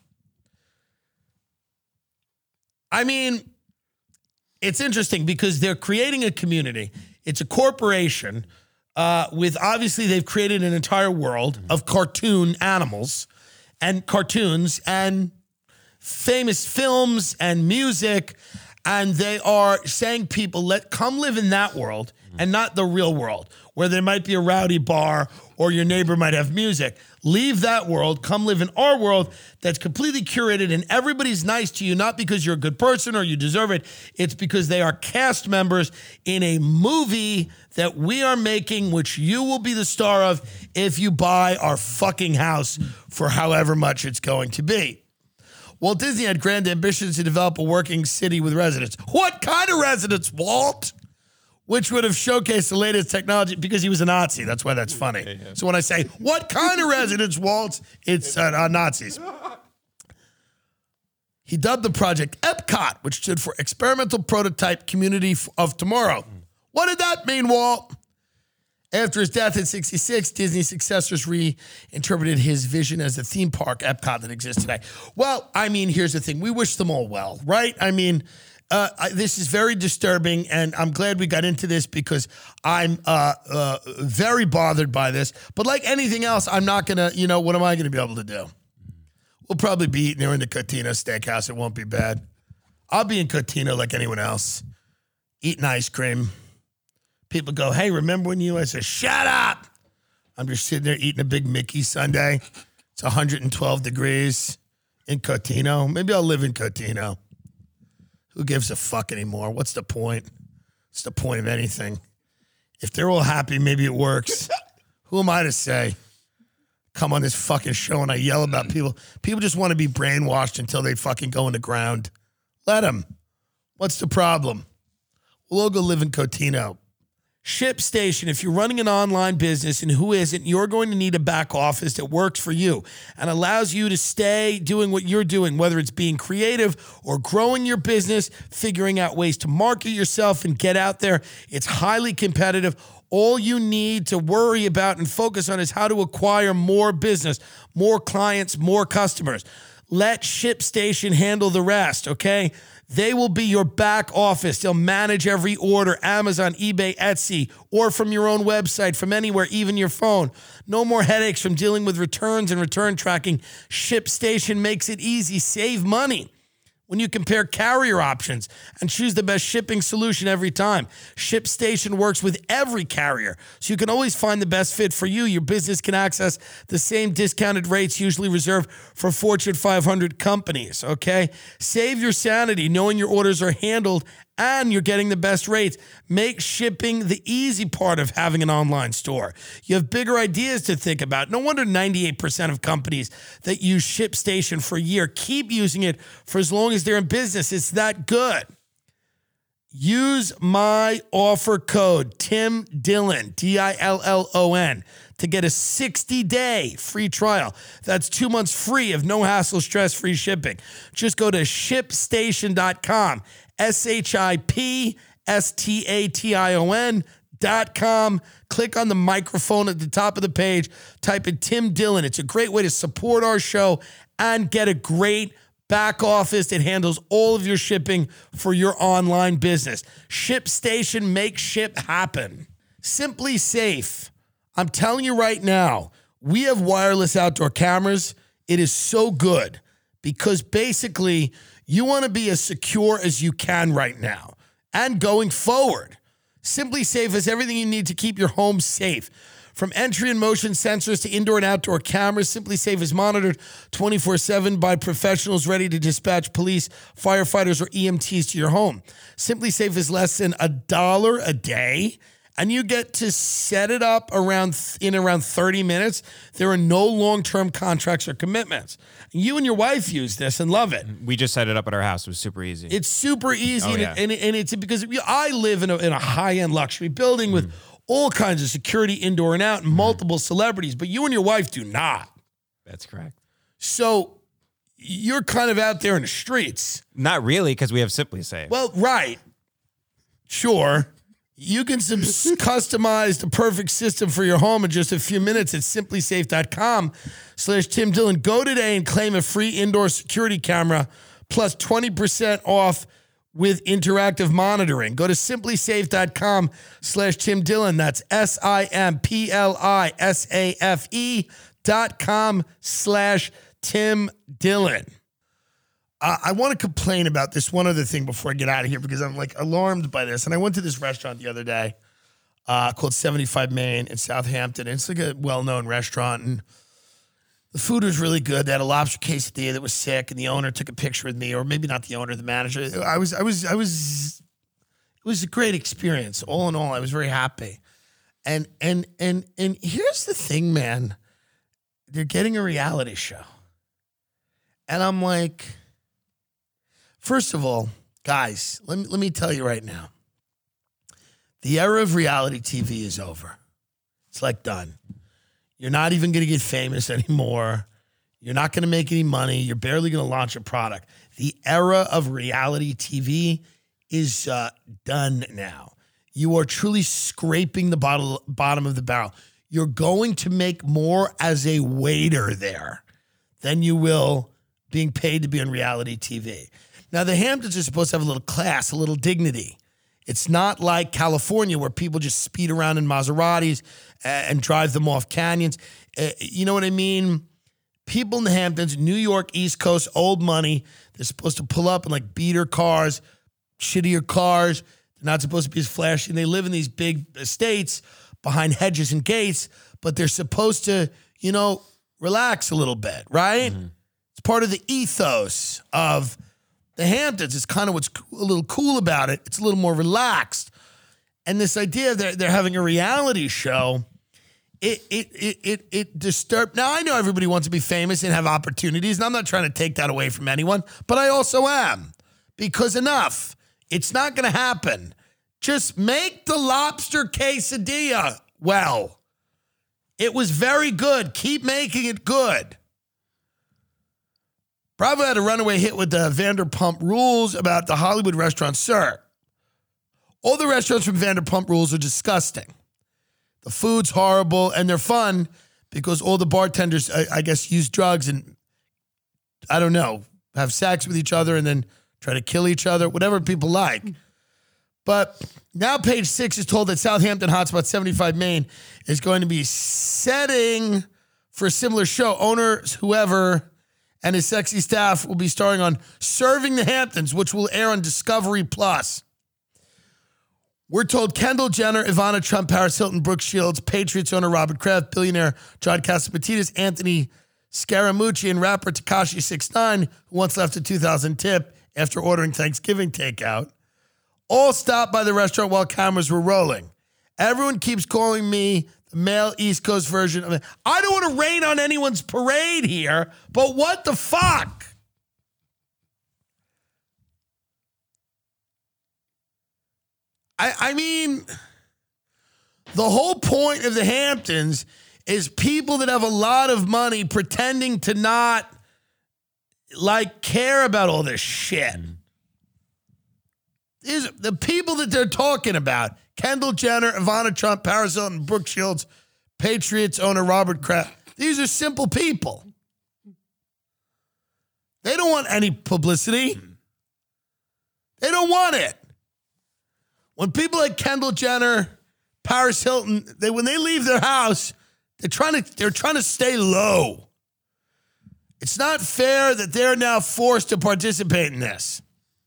I mean, it's interesting because they're creating a community. It's a corporation with, obviously, they've created an entire world of cartoon animals and cartoons and famous films and music. And they are saying people, come live in that world and not the real world where there might be a rowdy bar or your neighbor might have music. Leave that world, come live in our world that's completely curated and everybody's nice to you, not because you're a good person or you deserve it. It's because they are cast members in a movie that we are making, which you will be the star of if you buy our fucking house for however much it's going to be. Walt Disney had grand ambitions to develop a working city with residents. What kind of residents, Walt? Which would have showcased the latest technology because he was a Nazi. That's why that's funny. Yeah. So when I say, what kind of residents, Walt? It's Nazis. He dubbed the project Epcot, which stood for Experimental Prototype Community of Tomorrow. What did that mean, Walt? After his death in 1966, Disney's successors reinterpreted his vision as the theme park Epcot that exists today. Well, I mean, here's the thing. We wish them all well, right? I mean, this is very disturbing, and I'm glad we got into this because I'm very bothered by this. But like anything else, I'm not going to, what am I going to be able to do? We'll probably be eating there in the Cotino Steakhouse. It won't be bad. I'll be in Cotino like anyone else, eating ice cream. People go, hey, remember when you? I say, shut up. I'm just sitting there eating a big Mickey sundae. It's 112 degrees in Cotino. Maybe I'll live in Cotino. Who gives a fuck anymore? What's the point? What's the point of anything? If they're all happy, maybe it works. Who am I to say? Come on this fucking show and I yell about people. People just want to be brainwashed until they fucking go in the ground. Let them. What's the problem? We'll all go live in Cotino. ShipStation, if you're running an online business and who isn't, you're going to need a back office that works for you and allows you to stay doing what you're doing, whether it's being creative or growing your business, figuring out ways to market yourself and get out there. It's highly competitive. All you need to worry about and focus on is how to acquire more business, more clients, more customers. Let ShipStation handle the rest, okay? They will be your back office. They'll manage every order, Amazon, eBay, Etsy, or from your own website, from anywhere, even your phone. No more headaches from dealing with returns and return tracking. ShipStation makes it easy. Save money when you compare carrier options and choose the best shipping solution every time. ShipStation works with every carrier, so you can always find the best fit for you. Your business can access the same discounted rates usually reserved for Fortune 500 companies, okay? Save your sanity knowing your orders are handled and you're getting the best rates. Make shipping the easy part of having an online store. You have bigger ideas to think about. No wonder 98% of companies that use ShipStation for a year keep using it for as long as they're in business. It's that good. Use my offer code, Tim Dillon, Dillon, to get a 60-day free trial. That's 2 months free of no hassle, stress-free shipping. Just go to ShipStation.com, ShipStation.com. simplysafe.com. Click on the microphone at the top of the page. Type in Tim Dillon. It's a great way to support our show and get a great back office that handles all of your shipping for your online business. ShipStation, make ship happen. Simply Safe. I'm telling you right now, we have wireless outdoor cameras. It is so good because basically you want to be as secure as you can right now and going forward. Simply Safe has everything you need to keep your home safe. From entry and motion sensors to indoor and outdoor cameras, Simply Safe is monitored 24/7 by professionals ready to dispatch police, firefighters, or EMTs to your home. Simply Safe is less than $1 a day, and you get to set it up around 30 minutes. There are no long-term contracts or commitments. You and your wife use this and love it. We just set it up at our house. It was super easy. It's super easy, Oh, yeah. and it's because I live in a high-end luxury building with all kinds of security indoor and out and multiple celebrities, but you and your wife do not. That's correct. So you're kind of out there in the streets. Not really, because we have Simply Safe. Well, right. Sure. You can customize the perfect system for your home in just a few minutes at simplysafe.com/Tim Dillon. Go today and claim a free indoor security camera plus 20% off with interactive monitoring. Go to simplysafe.com/Tim Dillon. That's simplysafe.com/Tim Dillon. I want to complain about this one other thing before I get out of here because I'm like alarmed by this. And I went to this restaurant the other day called 75 Main in Southampton. And it's like a well-known restaurant, and the food was really good. They had a lobster quesadilla that was sick, and the owner took a picture with me, or maybe not the owner, the manager. It was a great experience. All in all, I was very happy. And here's the thing, man. They're getting a reality show. And I'm like, first of all, guys, let me tell you right now. The era of reality TV is over. It's like done. You're not even going to get famous anymore. You're not going to make any money. You're barely going to launch a product. The era of reality TV is done now. You are truly scraping the bottom of the barrel. You're going to make more as a waiter there than you will being paid to be on reality TV. Now, the Hamptons are supposed to have a little class, a little dignity. It's not like California where people just speed around in Maseratis and drive them off canyons. You know what I mean? People in the Hamptons, New York, East Coast, old money, they're supposed to pull up in like beater cars, shittier cars. They're not supposed to be as flashy. And they live in these big estates behind hedges and gates, but they're supposed to, relax a little bit, right? Mm-hmm. It's part of the ethos of the Hamptons. It's kind of what's a little cool about it. It's a little more relaxed. And this idea that they're having a reality show, it disturbed. Now, I know everybody wants to be famous and have opportunities, and I'm not trying to take that away from anyone, but I also am. Because enough. It's not going to happen. Just make the lobster quesadilla well. It was very good. Keep making it good. Bravo had a runaway hit with the Vanderpump Rules about the Hollywood restaurant Sir. All the restaurants from Vanderpump Rules are disgusting. The food's horrible, and they're fun because all the bartenders, I guess, use drugs and, I don't know, have sex with each other and then try to kill each other, whatever people like. But now Page Six is told that Southampton hotspot 75 Main is going to be setting for a similar show. Owners, whoever, and his sexy staff will be starring on Serving the Hamptons, which will air on Discovery Plus. We're told Kendall Jenner, Ivana Trump, Paris Hilton, Brooke Shields, Patriots owner Robert Kraft, billionaire John Catsimatidis, Anthony Scaramucci, and rapper Tekashi 6ix9ine, who once left a 2,000 tip after ordering Thanksgiving takeout, all stopped by the restaurant while cameras were rolling. Everyone keeps calling me the male East Coast version of it. I don't want to rain on anyone's parade here, but what the fuck? I mean, the whole point of the Hamptons is people that have a lot of money pretending to not care about all this shit. The people that they're talking about Kendall Jenner, Ivana Trump, Paris Hilton, Brooke Shields, Patriots owner Robert Kraft. These are simple people. They don't want any publicity. They don't want it. When people like Kendall Jenner, Paris Hilton, when they leave their house, they're trying to stay low. It's not fair that they're now forced to participate in this.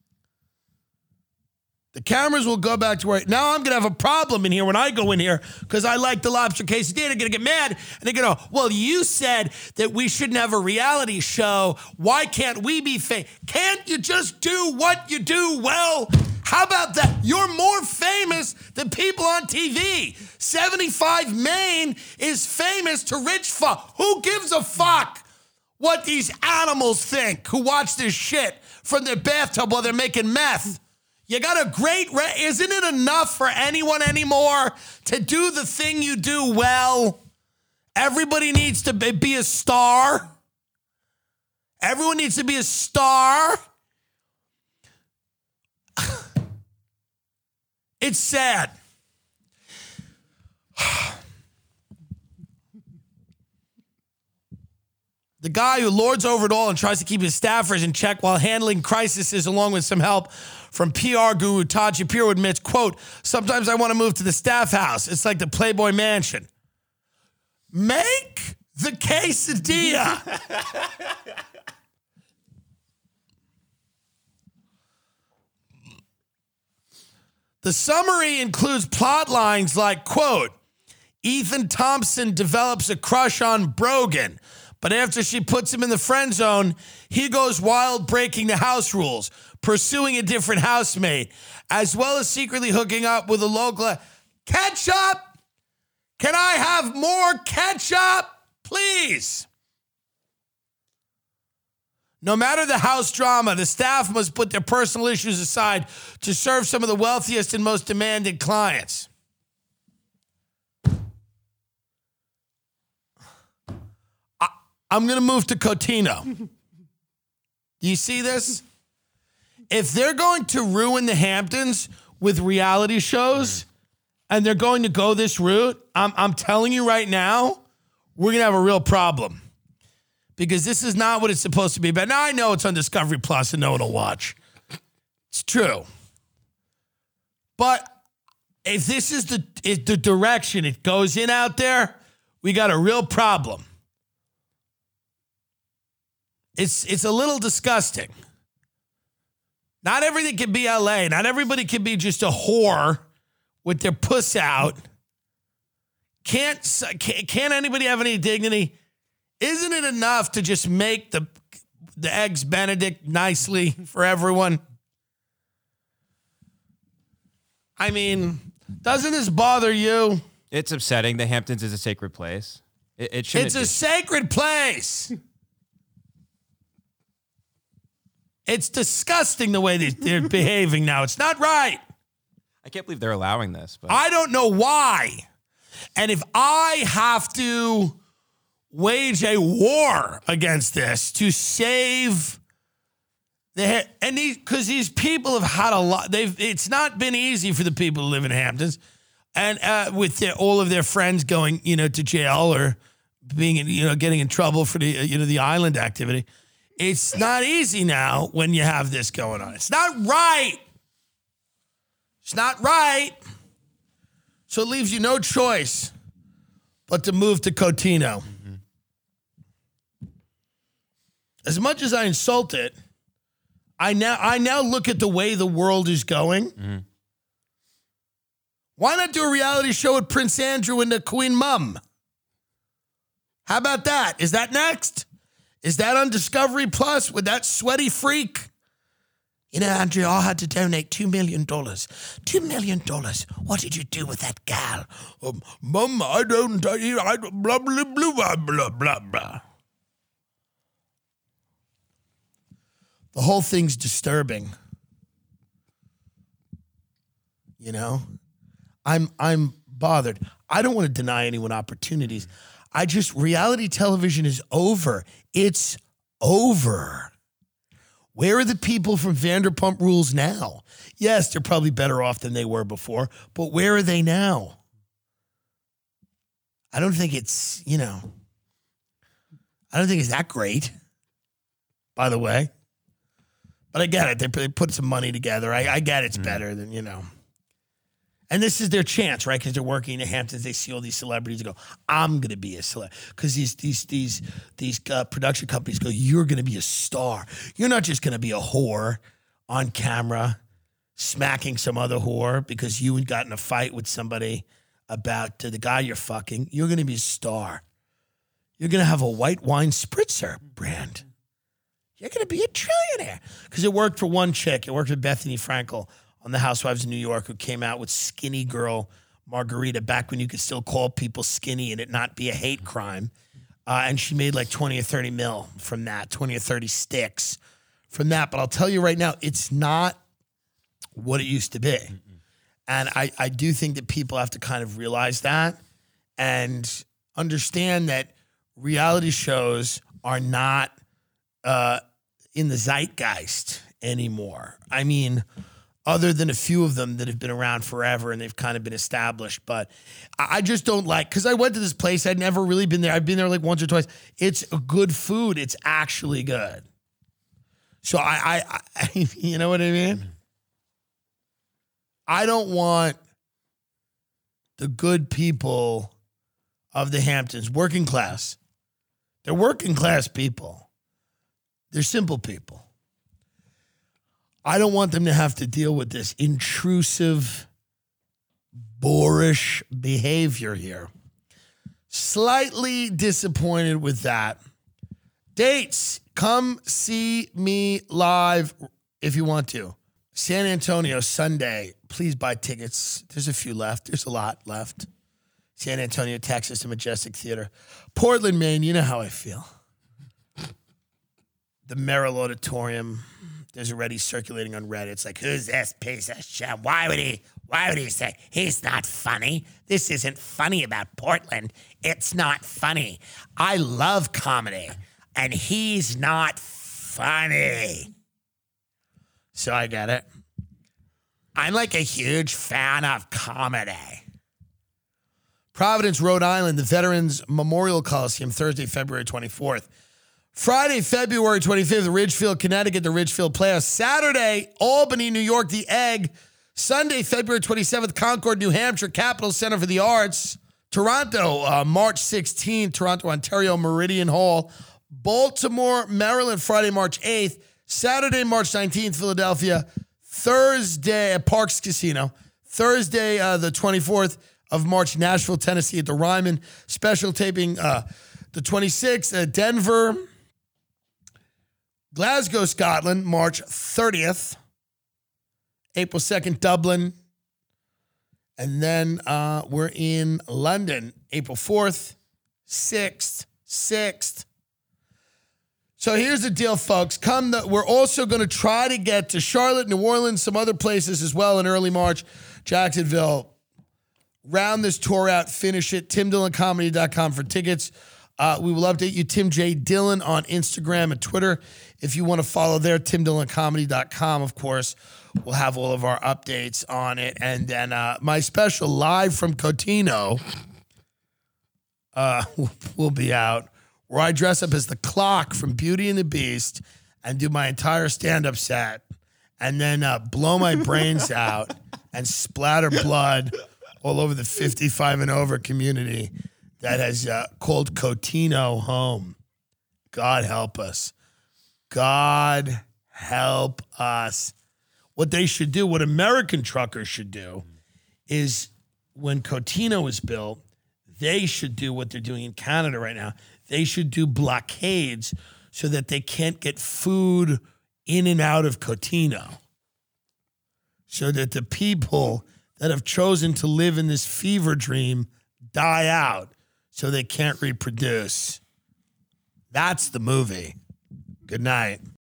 The cameras will go back to where, now I'm going to have a problem in here when I go in here because I like the lobster quesadilla. They're going to get mad and they're going to, well, you said that we shouldn't have a reality show. Why can't we be famous? Can't you just do what you do well? How about that? You're more famous than people on TV. 75 Maine is famous to rich fuck. Who gives a fuck what these animals think who watch this shit from their bathtub while they're making meth? You got a great, isn't it enough for anyone anymore to do the thing you do well? Everybody needs to be a star. Everyone needs to be a star. It's sad. The guy who lords over it all and tries to keep his staffers in check while handling crises along with some help from PR guru Todd Shapiro admits, quote, sometimes I want to move to the staff house. It's like the Playboy Mansion. Make the quesadilla. The summary includes plot lines like, quote, Ethan Thompson develops a crush on Brogan, but after she puts him in the friend zone, he goes wild breaking the house rules, pursuing a different housemate, as well as secretly hooking up with a local. Ketchup! Can I have more ketchup? Please. No matter the house drama, the staff must put their personal issues aside to serve some of the wealthiest and most demanding clients. I'm going to move to Cotino. Do you see this? If they're going to ruin the Hamptons with reality shows and they're going to go this route, I'm telling you right now, we're going to have a real problem. Because this is not what it's supposed to be about. Now, I know it's on Discovery Plus and no one will watch. It's true. But if this is the direction it goes in out there, we got a real problem. It's a little disgusting. Not everything can be LA. Not everybody can be just a whore with their puss out. Can't anybody have any dignity? Isn't it enough to just make the Eggs Benedict nicely for everyone? I mean, doesn't this bother you? It's upsetting. The Hamptons is a sacred place. It shouldn't. It's a sacred place. It's disgusting the way they're behaving now. It's not right. I can't believe they're allowing this. But I don't know why. And if I have to wage a war against this to save because these people have had a lot. It's not been easy for the people who live in Hamptons, and with all of their friends going, to jail or being, getting in trouble for the island activity. It's not easy now when you have this going on. It's not right. It's not right. So it leaves you no choice but to move to Cotino. Mm-hmm. As much as I insult it, I now look at the way the world is going. Mm-hmm. Why not do a reality show with Prince Andrew and the Queen Mum? How about that? Is that next? Is that on Discovery Plus with that sweaty freak? Andrew, I had to donate $2 million. $2 million. What did you do with that gal? Mum, I don't, blah, blah, blah, blah, blah, blah. The whole thing's disturbing. I'm bothered. I don't want to deny anyone opportunities. Reality television is over. It's over. Where are the people from Vanderpump Rules now? Yes, they're probably better off than they were before, but where are they now? I don't think it's, I don't think it's that great, by the way. But I get it. They put some money together. I get it's better than, And this is their chance, right? Because they're working in the Hamptons. They see all these celebrities and go, I'm going to be a celebrity. Because these production companies go, you're going to be a star. You're not just going to be a whore on camera smacking some other whore because you got in a fight with somebody about the guy you're fucking. You're going to be a star. You're going to have a white wine spritzer brand. You're going to be a trillionaire. Because it worked for one chick. It worked for Bethany Frankel on The Housewives of New York, who came out with Skinny Girl Margarita back when you could still call people skinny and it not be a hate crime. And she made like 20 or 30 mil from that, 20 or 30 sticks from that. But I'll tell you right now, it's not what it used to be. And I do think that people have to kind of realize that and understand that reality shows are not in the zeitgeist anymore. I mean, other than a few of them that have been around forever and they've kind of been established. But I just don't like, because I went to this place, I'd never really been there. I've been there like once or twice. It's a good food. It's actually good. So I you know what I mean? I don't want the good people of the Hamptons, working class. They're working class people. They're simple people. I don't want them to have to deal with this intrusive, boorish behavior here. Slightly disappointed with that. Dates, come see me live if you want to. San Antonio, Sunday. Please buy tickets. There's a few left. There's a lot left. San Antonio, Texas, the Majestic Theater. Portland, Maine, you know how I feel. The Merrill Auditorium. There's already circulating on Reddit. It's like, who's this piece of shit? Why would he say, he's not funny? This isn't funny about Portland. It's not funny. I love comedy, and he's not funny. So I get it. I'm like a huge fan of comedy. Providence, Rhode Island, the Veterans Memorial Coliseum, Thursday, February 24th. Friday, February 25th, Ridgefield, Connecticut, the Ridgefield Playhouse. Saturday, Albany, New York, the Egg. Sunday, February 27th, Concord, New Hampshire, Capitol Center for the Arts. Toronto, March 16th, Toronto, Ontario, Meridian Hall. Baltimore, Maryland, Friday, March 8th. Saturday, March 19th, Philadelphia. Thursday at Parks Casino. Thursday, the 24th of March, Nashville, Tennessee at the Ryman. Special taping the 26th at Denver. Glasgow, Scotland, March 30th. April 2nd, Dublin. And then we're in London, April 4th, 6th. So here's the deal, folks. We're also going to try to get to Charlotte, New Orleans, some other places as well in early March. Jacksonville. Round this tour out, finish it. TimDillonComedy.com for tickets. We will update you, Tim J. Dillon, on Instagram and Twitter. If you want to follow there, TimDillonComedy.com, of course. We'll have all of our updates on it. And then my special Live from Cotino will be out, where I dress up as the clock from Beauty and the Beast and do my entire stand-up set and then blow my brains out and splatter blood all over the 55 and over community that has called Cotino home. God help us. God help us. What they should do, what American truckers should do, is when Cotino is built, they should do what they're doing in Canada right now. They should do blockades so that they can't get food in and out of Cotino. So that the people that have chosen to live in this fever dream die out so they can't reproduce. That's the movie. Good night.